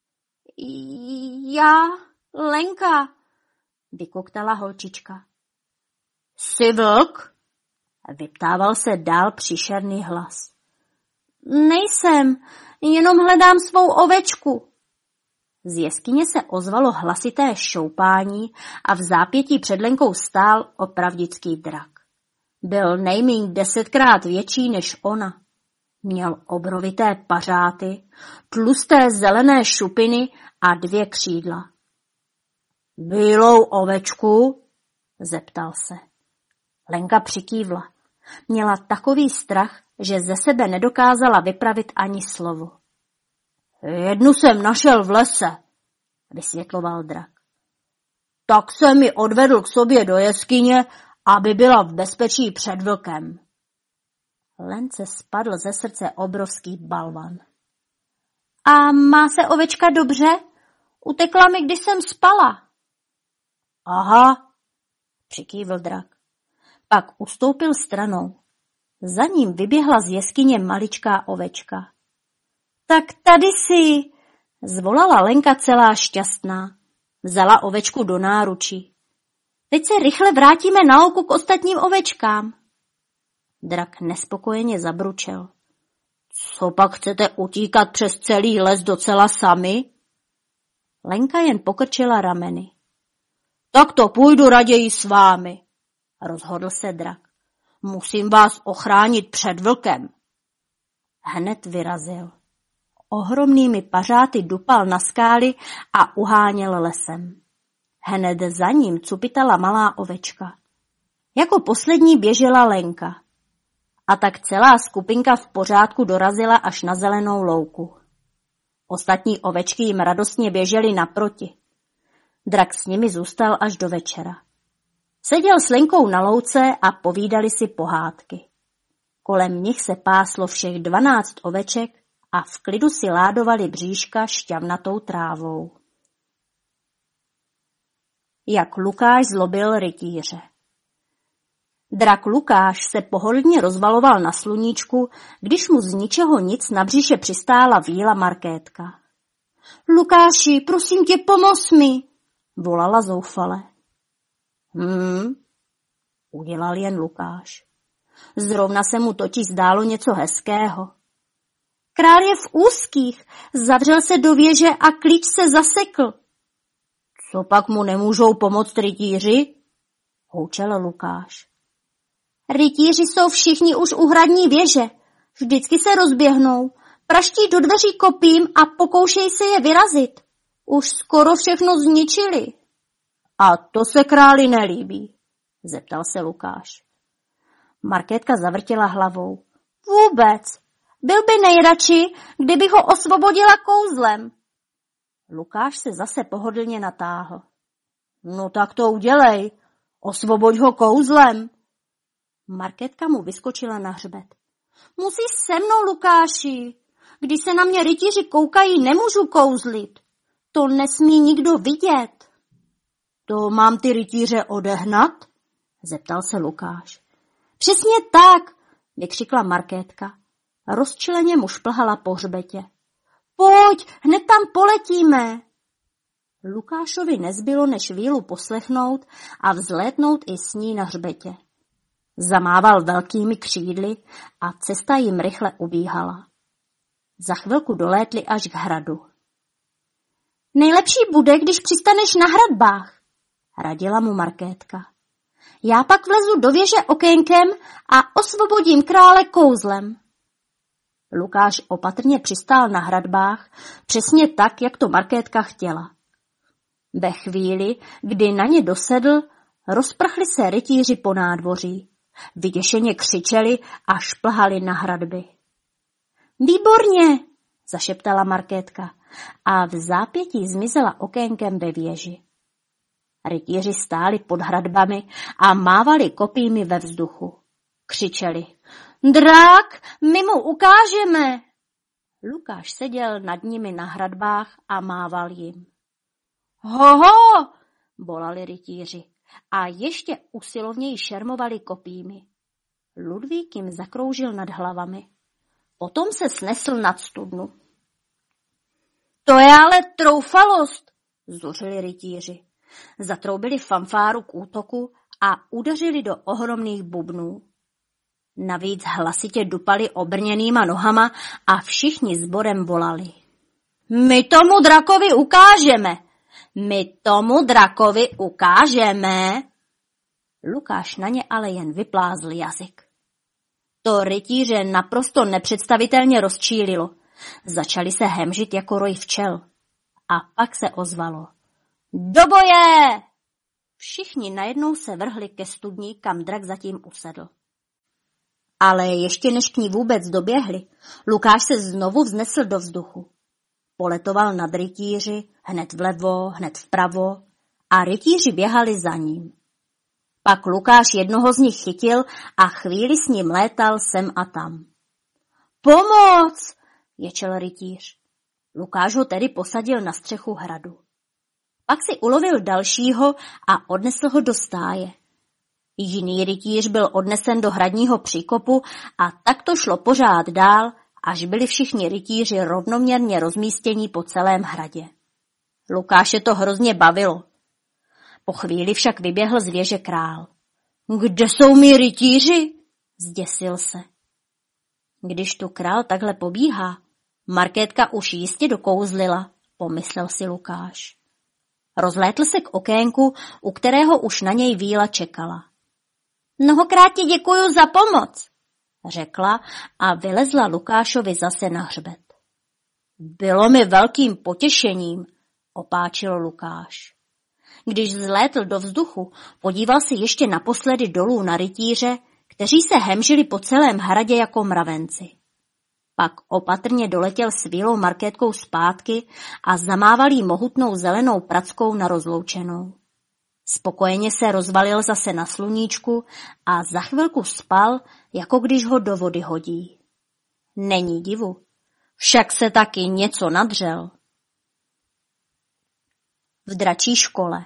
Já, Lenka, vykoktala holčička. Jsi vlk? Vyptával se dál příšerný hlas. Nejsem, jenom hledám svou ovečku. Z jeskyně se ozvalo hlasité šoupání a v zápětí před Lenkou stál opravdický drak. Byl nejmíň desetkrát větší než ona. Měl obrovité pařáty, tlusté zelené šupiny a dvě křídla. Bílou ovečku? Zeptal se. Lenka přikývla. Měla takový strach, že ze sebe nedokázala vypravit ani slovo. Jednu jsem našel v lese, vysvětloval drak. Tak jsem mi odvedl k sobě do jeskyně, aby byla v bezpečí před vlkem. Lence spadl ze srdce obrovský balvan. A má se ovečka dobře? Utekla mi, když jsem spala. Aha, přikývl drak. Pak ustoupil stranou. Za ním vyběhla z jeskyně maličká ovečka. Tak tady jsi, zvolala Lenka celá šťastná. Vzala ovečku do náručí. Teď se rychle vrátíme na louku k ostatním ovečkám. Drak nespokojeně zabručel. Co pak chcete utíkat přes celý les docela sami? Lenka jen pokrčila rameny. Tak to půjdu raději s vámi, rozhodl se drak. Musím vás ochránit před vlkem. Hned vyrazil. Ohromnými pařáty dupal na skály a uháněl lesem. Hned za ním cupitala malá ovečka. Jako poslední běžela Lenka. A tak celá skupinka v pořádku dorazila až na zelenou louku. Ostatní ovečky jim radostně běžely naproti. Drak s nimi zůstal až do večera. Seděl s Lenkou na louce a povídali si pohádky. Kolem nich se páslo všech dvanáct oveček a v klidu si ládovali bříška šťavnatou trávou. Jak Lukáš zlobil rytíře. Drak Lukáš se pohodlně rozvaloval na sluníčku, když mu z ničeho nic na břiše přistála víla Markétka. Lukáši, prosím tě, pomoz mi, volala zoufale. Hm, udělal jen Lukáš. Zrovna se mu totiž zdálo něco hezkého. Král je v úzkých, zavřel se do věže a klíč se zasekl. Co pak mu nemůžou pomoct rytíři? Houčel Lukáš. Rytíři jsou všichni už u hradní věže. Vždycky se rozběhnou, praští do dveří kopím a pokoušej se je vyrazit. Už skoro všechno zničili. A to se králi nelíbí, zeptal se Lukáš. Markétka zavrtěla hlavou. Vůbec. Byl by nejradši, kdyby ho osvobodila kouzlem. Lukáš se zase pohodlně natáhl. No tak to udělej. Osvoboď ho kouzlem. Markétka mu vyskočila na hřbet. Musíš se mnou, Lukáši. Když se na mě rytíři koukají, nemůžu kouzlit. To nesmí nikdo vidět. To mám ty rytíře odehnat? Zeptal se Lukáš. Přesně tak, vykřikla Markétka. Rozčileně mu šplhala po hřbetě. Pojď, hned tam poletíme. Lukášovi nezbylo než vílu poslechnout a vzlétnout i s ní na hřbetě. Zamával velkými křídly a cesta jim rychle ubíhala. Za chvilku dolétli až k hradu. Nejlepší bude, když přistaneš na hradbách, radila mu Markétka. Já pak vlezu do věže okénkem a osvobodím krále kouzlem. Lukáš opatrně přistál na hradbách, přesně tak, jak to Markétka chtěla. Ve chvíli, kdy na ně dosedl, rozprchli se rytíři po nádvoří. Vyděšeně křičeli a šplhali na hradby. Výborně, zašeptala Markétka a v zápětí zmizela okénkem ve věži. Rytíři stáli pod hradbami a mávali kopími ve vzduchu. Křičeli. Drak, my mu ukážeme. Lukáš seděl nad nimi na hradbách a mával jim. Hoho, volali rytíři a ještě usilovněji šermovali kopími. Ludvík jim zakroužil nad hlavami. Potom se snesl nad studnu. To je ale troufalost, zuřili rytíři. Zatroubili fanfáru k útoku a udeřili do ohromných bubnů. Navíc hlasitě dupali obrněnýma nohama a všichni sborem volali. My tomu drakovi ukážeme! My tomu drakovi ukážeme! Lukáš na ně ale jen vyplázl jazyk. To rytíře naprosto nepředstavitelně rozčílilo. Začali se hemžit jako roj včel. A pak se ozvalo. Do boje! Všichni najednou se vrhli ke studni, kam drak zatím usedl. Ale ještě než k ní vůbec doběhli, Lukáš se znovu vznesl do vzduchu. Poletoval nad rytíři, hned vlevo, hned vpravo a rytíři běhali za ním. Pak Lukáš jednoho z nich chytil a chvíli s ním létal sem a tam. Pomoc! ječel rytíř. Lukáš ho tedy posadil na střechu hradu. Pak si ulovil dalšího a odnesl ho do stáje. Jiný rytíř byl odnesen do hradního příkopu a tak to šlo pořád dál, až byli všichni rytíři rovnoměrně rozmístění po celém hradě. Lukáše to hrozně bavilo. Po chvíli však vyběhl z věže král. Kde jsou mí rytíři? Zděsil se. Když tu král takhle pobíhá, Markétka už jistě dokouzlila, pomyslel si Lukáš. Rozlétl se k okénku, u kterého už na něj Víla čekala. Mnohokrát ti děkuju za pomoc, řekla a vylezla Lukášovi zase na hřbet. Bylo mi velkým potěšením, opáčil Lukáš. Když vzlétl do vzduchu, podíval se ještě naposledy dolů na rytíře, kteří se hemžili po celém hradě jako mravenci. Pak opatrně doletěl s Vílou Markétkou zpátky a zamával jí mohutnou zelenou prackou na rozloučenou. Spokojeně se rozvalil zase na sluníčku a za chvilku spal, jako když ho do vody hodí. Není divu, však se taky něco nadřel. V dračí škole.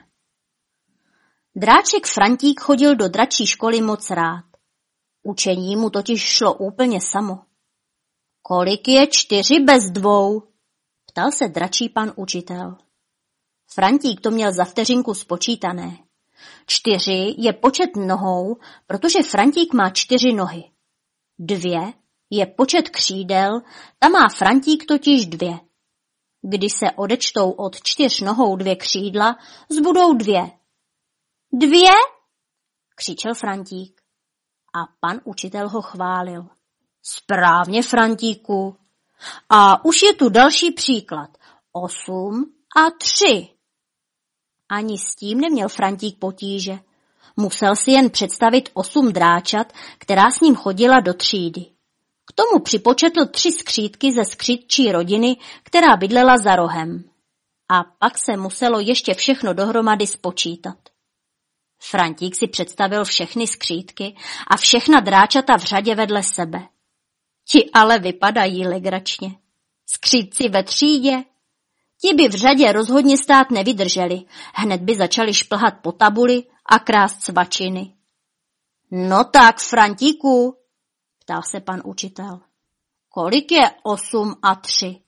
Dráček Frantík chodil do dračí školy moc rád. Učení mu totiž šlo úplně samo. Kolik je čtyři bez dvou? Ptal se dračí pan učitel. Frantík to měl za vteřinku spočítané. Čtyři je počet nohou, protože Frantík má čtyři nohy. Dvě je počet křídel, tam má Frantík totiž dvě. Když se odečtou od čtyř nohou dvě křídla, zbudou dvě. Dvě? Křičel Frantík. A pan učitel ho chválil. Správně, Frantíku. A už je tu další příklad. Osm a tři. Ani s tím neměl Frantík potíže. Musel si jen představit osm dráčat, která s ním chodila do třídy. K tomu připočetl tři skřídky ze skřídčí rodiny, která bydlela za rohem. A pak se muselo ještě všechno dohromady spočítat. Frantík si představil všechny skřídky a všechna dráčata v řadě vedle sebe. Ti ale vypadají legračně. Skřídci ve třídě? Ti by v řadě rozhodně stát nevydrželi, hned by začali šplhat po tabuli a krást svačiny. No tak, Frantíku, ptal se pan učitel, kolik je osm a tři?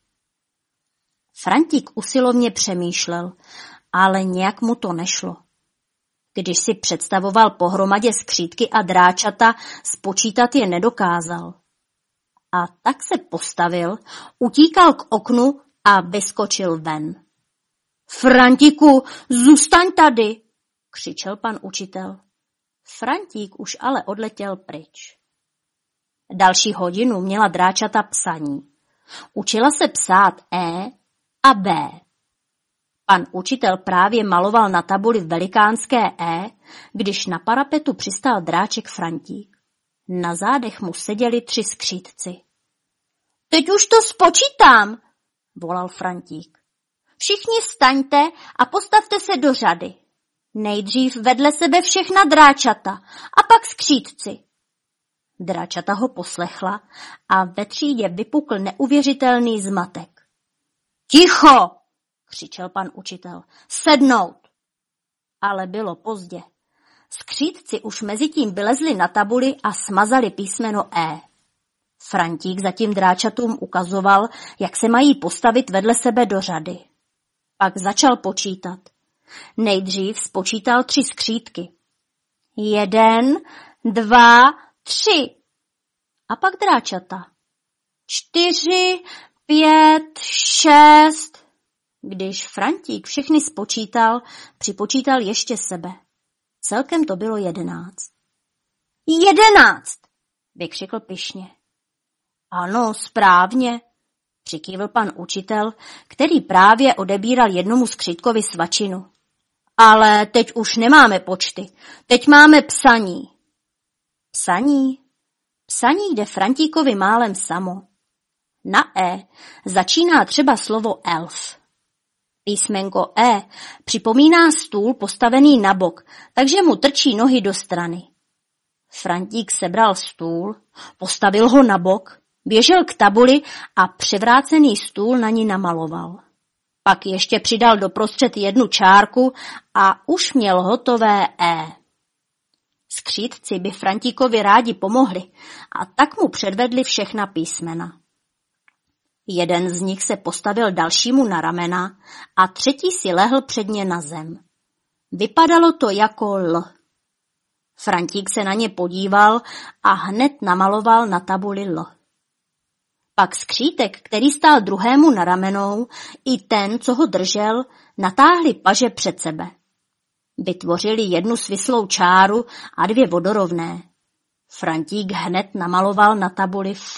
Frantík usilovně přemýšlel, ale nějak mu to nešlo. Když si představoval pohromadě skřídky a dráčata, spočítat je nedokázal. A tak se postavil, utíkal k oknu a vyskočil ven. Frantíku, zůstaň tady, křičel pan učitel. Frantík už ale odletěl pryč. Další hodinu měla dráčata psaní. Učila se psát E a B. Pan učitel právě maloval na tabuli velikánské E, když na parapetu přistál dráček Frantík. Na zádech mu seděli tři skřídci. Teď už to spočítám, volal Frantík. Všichni vstaňte a postavte se do řady. Nejdřív vedle sebe všechna dráčata a pak skřídci. Dráčata ho poslechla a ve třídě vypukl neuvěřitelný zmatek. Ticho! Křičel pan učitel. Sednout! Ale bylo pozdě. Skřídci už mezitím vylezli na tabuli a smazali písmeno E. Frantík zatím dráčatům ukazoval, jak se mají postavit vedle sebe do řady. Pak začal počítat. Nejdřív spočítal tři skřídky. Jeden, dva, tři. A pak dráčata. Čtyři, pět, šest. Když Frantík všechny spočítal, připočítal ještě sebe. Celkem to bylo jedenáct. Jedenáct! Vykřikl pyšně. Ano, správně, přikývl pan učitel, který právě odebíral jednomu skřídkovi svačinu. Ale teď už nemáme počty, teď máme psaní. Psaní? Psaní jde Frantíkovi málem samo. Na E začíná třeba slovo elf. Písmenko E připomíná stůl postavený na bok, takže mu trčí nohy do strany. Frantík sebral stůl, postavil ho na bok, běžel k tabuli a převrácený stůl na ní namaloval. Pak ještě přidal doprostřed jednu čárku a už měl hotové E. Skřídci by Frantíkovi rádi pomohli a tak mu předvedli všechna písmena. Jeden z nich se postavil dalšímu na ramena a třetí si lehl předně na zem. Vypadalo to jako L. Frantík se na ně podíval a hned namaloval na tabuli L. Pak skřítek, který stál druhému na ramenou, i ten, co ho držel, natáhli paže před sebe. Vytvořili jednu svislou čáru a dvě vodorovné. Frantík hned namaloval na tabuli F.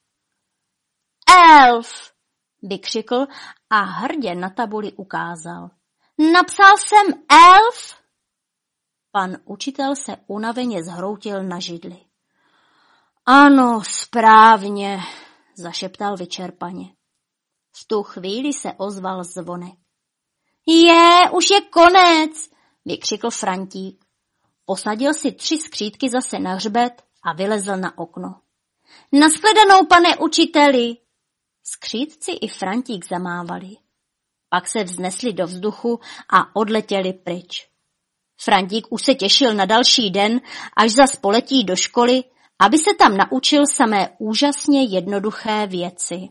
Elf! Vykřikl a hrdě na tabuli ukázal. Napsal jsem elf? Pan učitel se unaveně zhroutil na židli. Ano, správně, zašeptal vyčerpaně. V tu chvíli se ozval zvonek. Je, už je konec, vykřikl Frantík. Posadil si tři skřítky zase na hřbet a vylezl na okno. Nashledanou, pane učiteli! Skřítci i Frantík zamávali. Pak se vznesli do vzduchu a odletěli pryč. Frantík už se těšil na další den, až zas poletí do školy, aby se tam naučil samé úžasně jednoduché věci.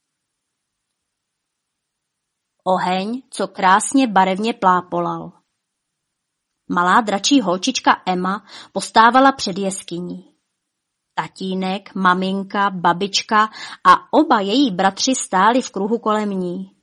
Oheň, co krásně barevně plápolal. Malá dračí holčička Emma postávala před jeskyní. Tatínek, maminka, babička a oba její bratři stáli v kruhu kolem ní.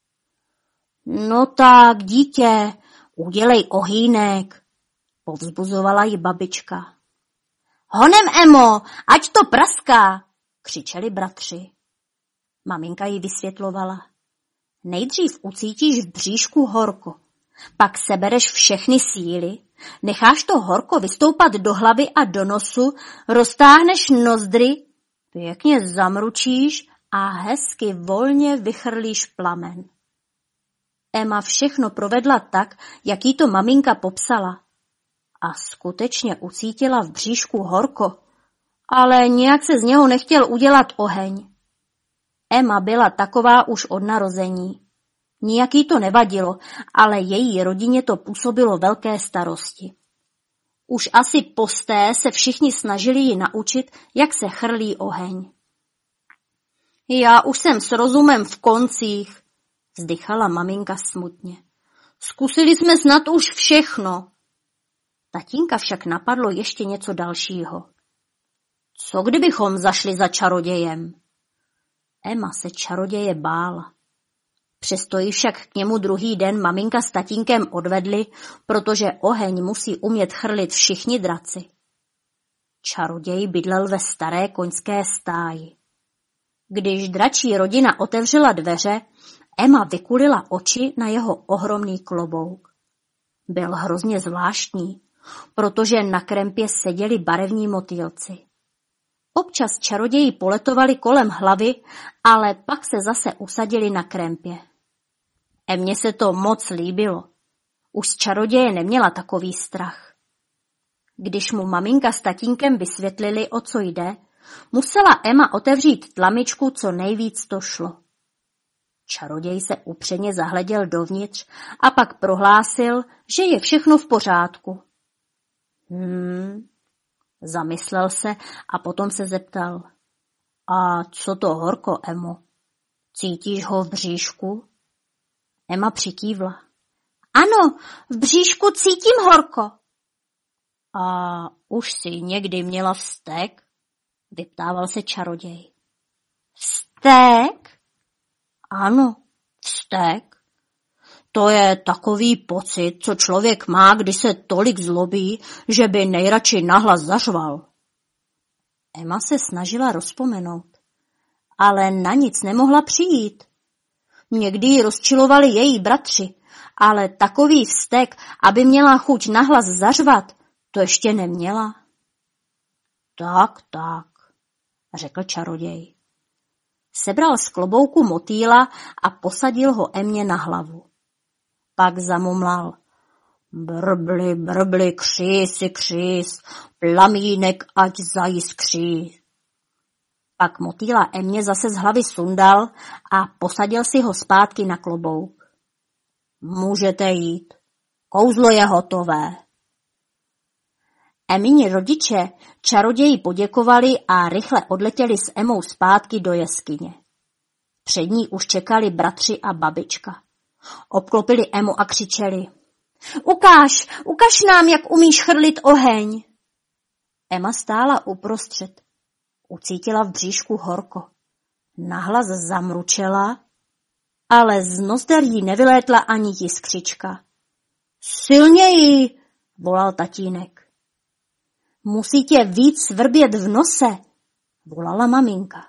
No tak, dítě, udělej ohýnek, povzbuzovala ji babička. Honem, Emo, ať to praská, křičeli bratři. Maminka jí vysvětlovala. Nejdřív ucítíš v bříšku horko, pak sebereš všechny síly, necháš to horko vystoupat do hlavy a do nosu, roztáhneš nozdry, pěkně zamručíš a hezky volně vychrlíš plamen. Emma všechno provedla tak, jak jí to maminka popsala. A skutečně ucítila v bříšku horko, ale nějak se z něho nechtěl udělat oheň. Emma byla taková už od narození. Nijak jí to nevadilo, ale její rodině to působilo velké starosti. Už asi posté se všichni snažili ji naučit, jak se chrlí oheň. Já už jsem s rozumem v koncích, vzdychala maminka smutně. Zkusili jsme snad už všechno. Tatínka však napadlo ještě něco dalšího. Co kdybychom zašli za čarodějem? Emma se čaroděje bála. Přesto ji však k němu druhý den maminka s tatínkem odvedli, protože oheň musí umět chrlit všichni draci. Čaroděj bydlel ve staré koňské stáji. Když dračí rodina otevřela dveře, Emma vykulila oči na jeho ohromný klobouk. Byl hrozně zvláštní, protože na krempě seděli barevní motýlci. Občas čaroději poletovali kolem hlavy, ale pak se zase usadili na krempě. Emmě se to moc líbilo. Už z čaroděje neměla takový strach. Když mu maminka s tatínkem vysvětlili, o co jde, musela Emma otevřít tlamičku, co nejvíc to šlo. Čaroděj se upřeně zahleděl dovnitř a pak prohlásil, že je všechno v pořádku. Hmm, zamyslel se a potom se zeptal. A co to horko, Emo? Cítíš ho v bříšku? Emma přikývla. Ano, v bříšku cítím horko. A už jsi někdy měla vztek? Vyptával se čaroděj. Vztek? Ano, vztek. To je takový pocit, co člověk má, když se tolik zlobí, že by nejradši nahlas zařval. Emma se snažila rozpomenout, ale na nic nemohla přijít. Někdy ji rozčilovali její bratři, ale takový vztek, aby měla chuť nahlas zařvat, to ještě neměla. Tak, tak, řekl čaroděj. Sebral z klobouku motýla a posadil ho Emmě na hlavu. Pak zamumlal. Brbli, brbli, křísi, krís, plamínek ať zajiskří. Pak motýla Emmě zase z hlavy sundal a posadil si ho zpátky na klobouk. Můžete jít, kouzlo je hotové. Emmini rodiče čaroději poděkovali a rychle odletěli s Emmou zpátky do jeskyně. Před ní už čekali bratři a babička. Obklopili Emmu a křičeli. Ukáž, ukaž nám, jak umíš chrlit oheň. Emma stála uprostřed. Ucítila v bříšku horko. Nahlas zamručela, ale z nozder jí nevylétla ani jiskřička. Silněji, volal tatínek. Musí tě víc svrbět v nose, volala maminka.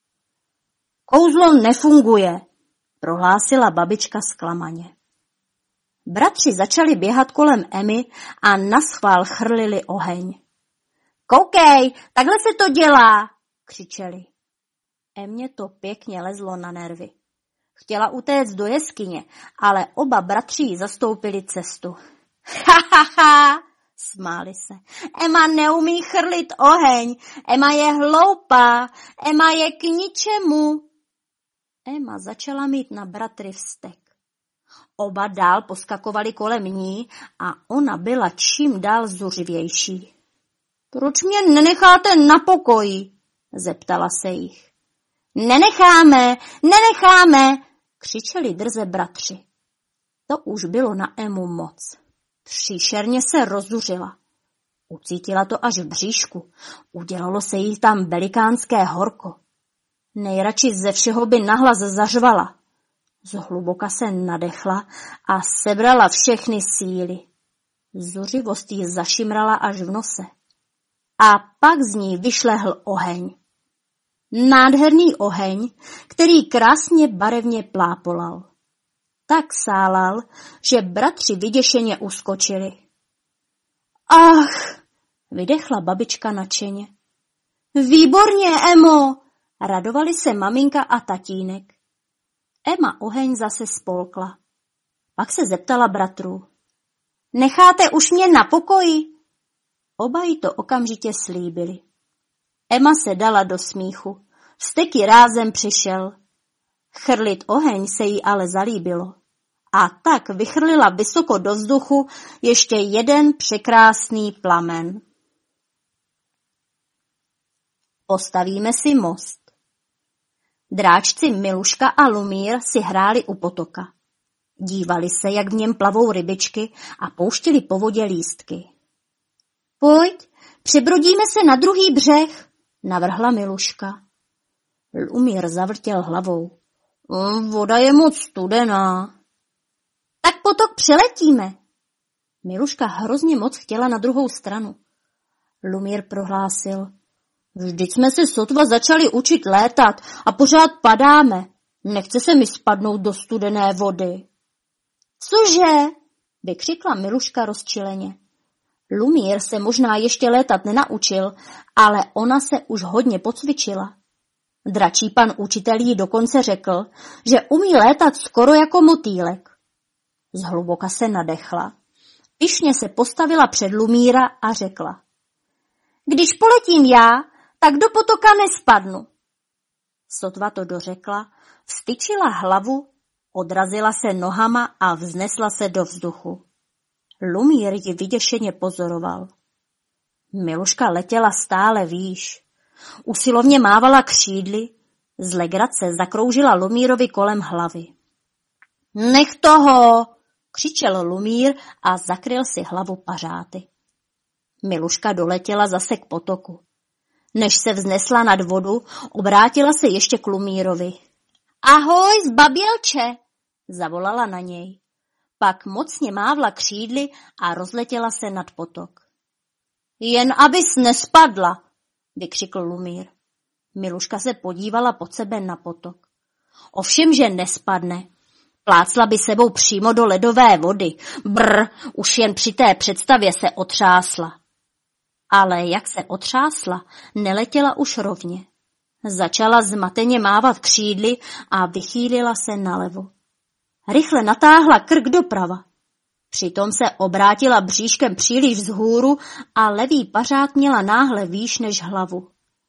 Kouzlo nefunguje, prohlásila babička zklamaně. Bratři začali běhat kolem Emmy a naschvál chrlili oheň. Koukej, takhle se to dělá, křičeli. Emmě to pěkně lezlo na nervy. Chtěla utéct do jeskyně, ale oba bratři jí zastoupili cestu. Ha, ha, ha, smáli se. Emma neumí chrlit oheň, Emma je hloupá, Emma je k ničemu. Emma začala mít na bratry vztek. Oba dál poskakovali kolem ní a ona byla čím dál zuřivější. Proč mě nenecháte na pokoji? Zeptala se jich. Nenecháme, nenecháme, křičeli drze bratři. To už bylo na Emu moc. Příšerně se rozuřila. Ucítila to až v bříšku. Udělalo se jí tam velikánské horko. Nejradši ze všeho by nahlas zařvala. Zhluboka se nadechla a sebrala všechny síly. Zuřivost jí zašimrala až v nose. A pak z ní vyšlehl oheň. Nádherný oheň, který krásně barevně plápolal. Tak sálal, že bratři vyděšeně uskočili. Ach, vydechla babička nadšeně. Výborně, Emo, radovali se maminka a tatínek. Emma oheň zase spolkla. Pak se zeptala bratrů. Necháte už mě na pokoji? Oba jí to okamžitě slíbili. Emma se dala do smíchu. Vzteky rázem přišel. Chrlit oheň se jí ale zalíbilo. A tak vychrlila vysoko do vzduchu ještě jeden překrásný plamen. Postavíme si most. Dráčci Miluška a Lumír si hráli u potoka. Dívali se, jak v něm plavou rybičky a pouštěli po vodě lístky. Pojď, přebrodíme se na druhý břeh, navrhla Miluška. Lumír zavrtěl hlavou. Voda je moc studená. Tak potok přeletíme. Miluška hrozně moc chtěla na druhou stranu. Lumír prohlásil. Vždyť jsme se sotva začali učit létat a pořád padáme. Nechce se mi spadnout do studené vody. Cože? Vykřikla Miluška rozčileně. Lumír se možná ještě létat nenaučil, ale ona se už hodně pocvičila. Dračí pan učitel jí dokonce řekl, že umí létat skoro jako motýlek. Zhluboka se nadechla. Pyšně se postavila před Lumíra a řekla. Když poletím já, tak do potoka nespadnu. Sotva to dořekla, vstyčila hlavu, odrazila se nohama a vznesla se do vzduchu. Lumír ji vyděšeně pozoroval. Miluška letěla stále výš. Usilovně mávala křídly, z legrace zakroužila Lumírovi kolem hlavy. Nech toho, křičel Lumír a zakryl si hlavu pařáty. Miluška doletěla zase k potoku. Než se vznesla nad vodu, obrátila se ještě k Lumírovi. Ahoj, zbabělče, zavolala na něj. Pak mocně mávla křídly a rozletěla se nad potok. Jen abys nespadla, vykřikl Lumír. Miluška se podívala pod sebe na potok. Ovšem, že nespadne. Plácla by sebou přímo do ledové vody. Brr, už jen při té představě se otřásla. Ale jak se otřásla, neletěla už rovně. Začala zmateně mávat křídly a vychýlila se nalevo. Rychle natáhla krk doprava. Přitom se obrátila bříškem příliš vzhůru a levý pařád měla náhle výš než hlavu.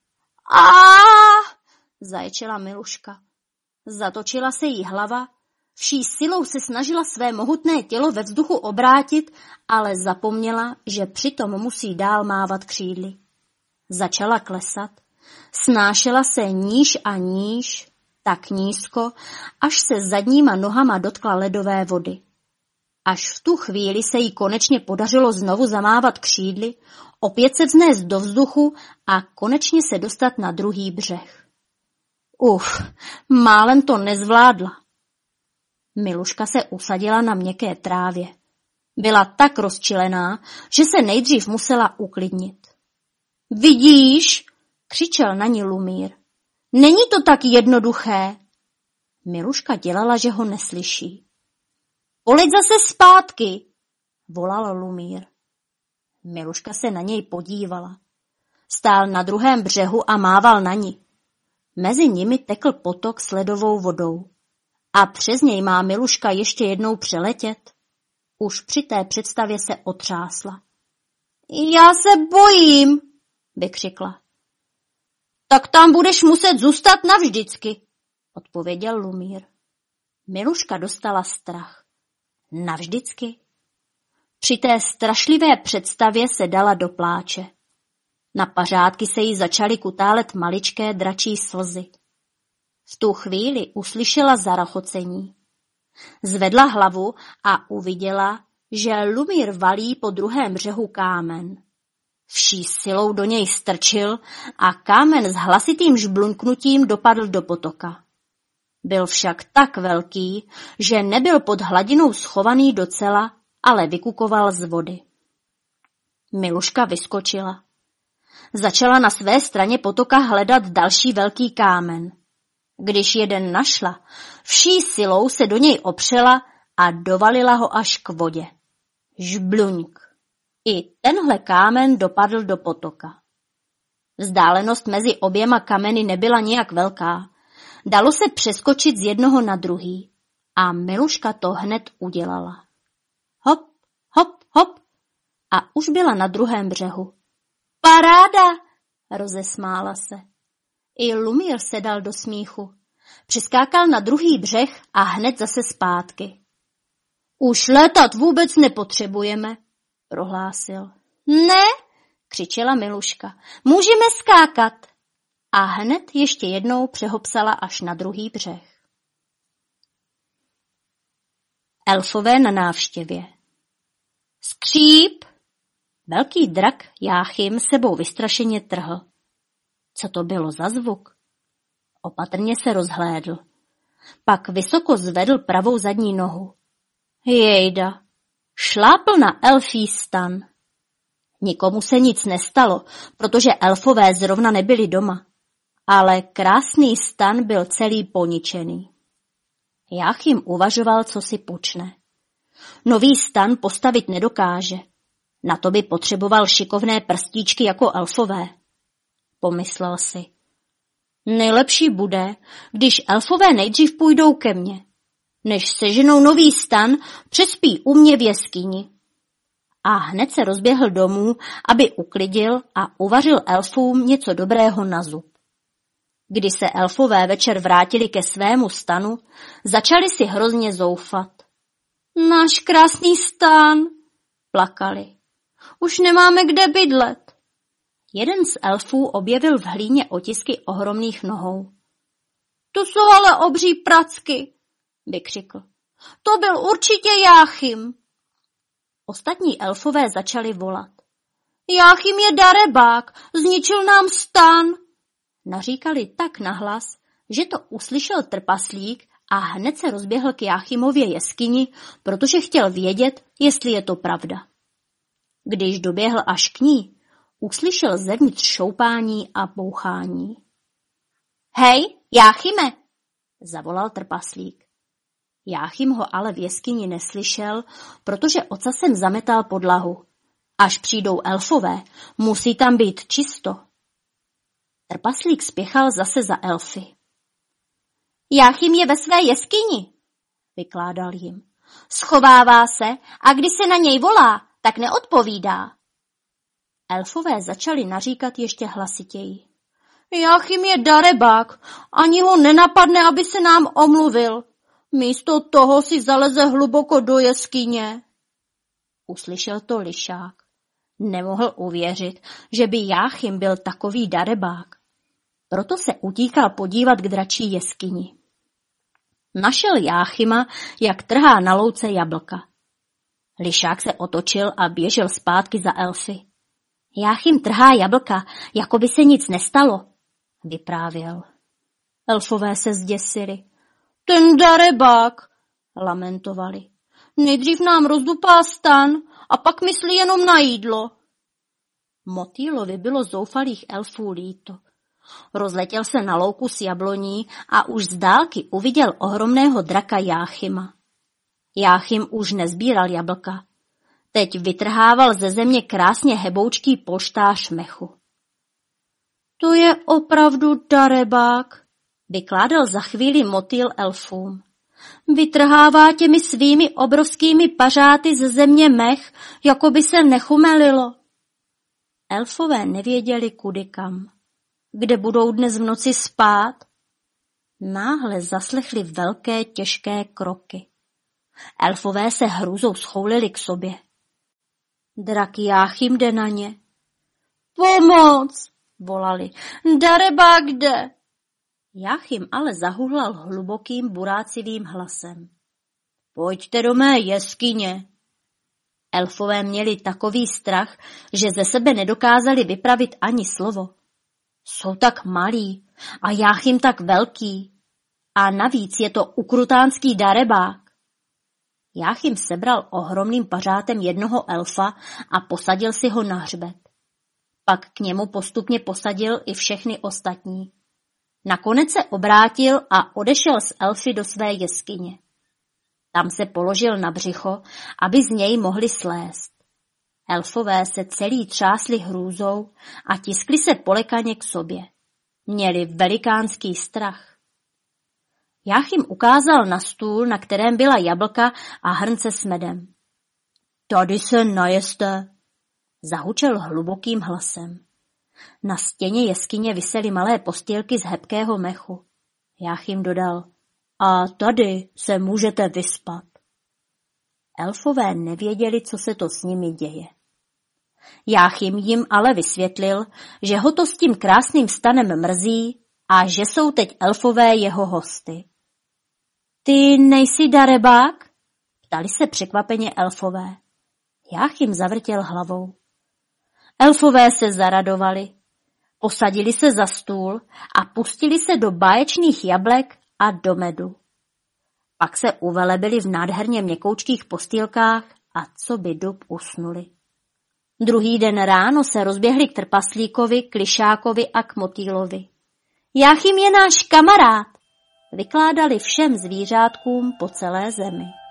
Aaaa, zaječela Miluška. Zatočila se jí hlava, vší silou se snažila své mohutné tělo ve vzduchu obrátit, ale zapomněla, že přitom musí dál mávat křídly. Začala klesat, snášela se níž a níž, tak nízko, až se zadníma nohama dotkla ledové vody. Až v tu chvíli se jí konečně podařilo znovu zamávat křídly, opět se vznést do vzduchu a konečně se dostat na druhý břeh. Uf, málem to nezvládla. Miluška se usadila na měkké trávě. Byla tak rozčilená, že se nejdřív musela uklidnit. Vidíš, křičel na ní Lumír. Není to tak jednoduché. Miluška dělala, že ho neslyší. Pojď zase zpátky, volal Lumír. Miluška se na něj podívala. Stál na druhém břehu a mával na ní. Mezi nimi tekl potok s ledovou vodou. A přes něj má Miluška ještě jednou přeletět? Už při té představě se otřásla. Já se bojím, vykřikla. Tak tam budeš muset zůstat navždycky, odpověděl Lumír. Miluška dostala strach. Navždycky? Při té strašlivé představě se dala do pláče. Na pařádky se jí začaly kutálet maličké dračí slzy. V tu chvíli uslyšela zarachocení. Zvedla hlavu a uviděla, že Lumír valí po druhém břehu kámen. Vší silou do něj strčil a kámen s hlasitým žblunknutím dopadl do potoka. Byl však tak velký, že nebyl pod hladinou schovaný docela, ale vykukoval z vody. Miluška vyskočila. Začala na své straně potoka hledat další velký kámen. Když jeden našla, vší silou se do něj opřela a dovalila ho až k vodě. Žbluňk. I tenhle kámen dopadl do potoka. Vzdálenost mezi oběma kameny nebyla nijak velká. Dalo se přeskočit z jednoho na druhý a Miluška to hned udělala. Hop, hop, hop a už byla na druhém břehu. Paráda, rozesmála se. I Lumír se dal do smíchu. Přiskákal na druhý břeh a hned zase zpátky. Už létat vůbec nepotřebujeme, prohlásil. Ne, křičela Miluška, můžeme skákat. A hned ještě jednou přehopsala až na druhý břeh. Elfové na návštěvě. Skříp! Velký drak Jáchym sebou vystrašeně trhl. Co to bylo za zvuk? Opatrně se rozhlédl. Pak vysoko zvedl pravou zadní nohu. Jejda, šlápl na elfí stan. Nikomu se nic nestalo, protože elfové zrovna nebyli doma. Ale krásný stan byl celý poničený. Jáchym uvažoval, co si počne. Nový stan postavit nedokáže. Na to by potřeboval šikovné prstíčky jako elfové. Pomyslel si. Nejlepší bude, když elfové nejdřív půjdou ke mně. Než seženou nový stan, přespí u mě v jeskyni. A hned se rozběhl domů, aby uklidil a uvařil elfům něco dobrého na zub. Když se elfové večer vrátili ke svému stanu, začali si hrozně zoufat. Náš krásný stan, plakali. Už nemáme kde bydlet. Jeden z elfů objevil v hlíně otisky ohromných nohou. To jsou ale obří pracky, vykřikl. To byl určitě Jáchym. Ostatní elfové začali volat. Jáchym je darebák, zničil nám stan. Naříkali tak nahlas, že to uslyšel trpaslík a hned se rozběhl k Jáchymově jeskyni, protože chtěl vědět, jestli je to pravda. Když doběhl až k ní, uslyšel zevnitř šoupání a bouchání. Hej, Jáchyme, zavolal trpaslík. Jáchym ho ale v jeskyni neslyšel, protože ocasem zametal podlahu. Až přijdou elfové, musí tam být čisto. Trpaslík spěchal zase za elfy. Jáchym je ve své jeskyni, vykládal jim. Schovává se a když se na něj volá, tak neodpovídá. Elfové začali naříkat ještě hlasitěji. Jáchym je darebák, ani ho nenapadne, aby se nám omluvil. Místo toho si zaleze hluboko do jeskyně. Uslyšel to lišák. Nemohl uvěřit, že by Jáchym byl takový darebák. Proto se utíkal podívat k dračí jeskyni. Našel Jáchyma, jak trhá na louce jablka. Lišák se otočil a běžel zpátky za elfy. Jáchym trhá jablka, jako by se nic nestalo, vyprávěl. Elfové se zděsili. Ten darebák, lamentovali. Nejdřív nám rozdupá stan a pak myslí jenom na jídlo. Motýlovi bylo zoufalých elfů líto. Rozletěl se na louku s jabloní a už z dálky uviděl ohromného draka Jáchyma. Jáchym už nezbíral jablka. Teď vytrhával ze země krásně heboučký polštář mechu. To je opravdu darebák, vykládal za chvíli motýl elfům. Vytrhává těmi svými obrovskými pařáty ze země mech, jako by se nechumelilo. Elfové nevěděli kudy kam. Kde budou dnes v noci spát? Náhle zaslechli velké těžké kroky. Elfové se hrůzou schoulili k sobě. Drak Jáchym jde na ně. Pomoc, volali. Darebák jde. Jáchym ale zahuhlal hlubokým burácivým hlasem. Pojďte do mé jeskyně. Elfové měli takový strach, že ze sebe nedokázali vypravit ani slovo. Jsou tak malí a Jáchym tak velký. A navíc je to ukrutánský darebák. Jáchym sebral ohromným pařátem jednoho elfa a posadil si ho na hřbet. Pak k němu postupně posadil i všechny ostatní. Nakonec se obrátil a odešel s elfy do své jeskyně. Tam se položil na břicho, aby z něj mohli slést. Elfové se celý třásli hrůzou a tiskli se polekaně k sobě. Měli velikánský strach. Jáchym ukázal na stůl, na kterém byla jablka a hrnce s medem. Tady se najeste, zahučel hlubokým hlasem. Na stěně jeskyně visely malé postýlky z hebkého mechu. Jáchym dodal, a tady se můžete vyspat. Elfové nevěděli, co se to s nimi děje. Jáchym jim ale vysvětlil, že ho to s tím krásným stanem mrzí a že jsou teď elfové jeho hosty. Ty nejsi darebák? Ptali se překvapeně elfové. Jáchym zavrtěl hlavou. Elfové se zaradovali. Posadili se za stůl a pustili se do báječných jablek a do medu. Pak se uvelebili v nádherně měkoučkých postýlkách a co by dub usnuli. Druhý den ráno se rozběhli k trpaslíkovi, klišákovi a k motýlovi. Jáchym je náš kamarád, vykládali všem zvířátkům po celé zemi.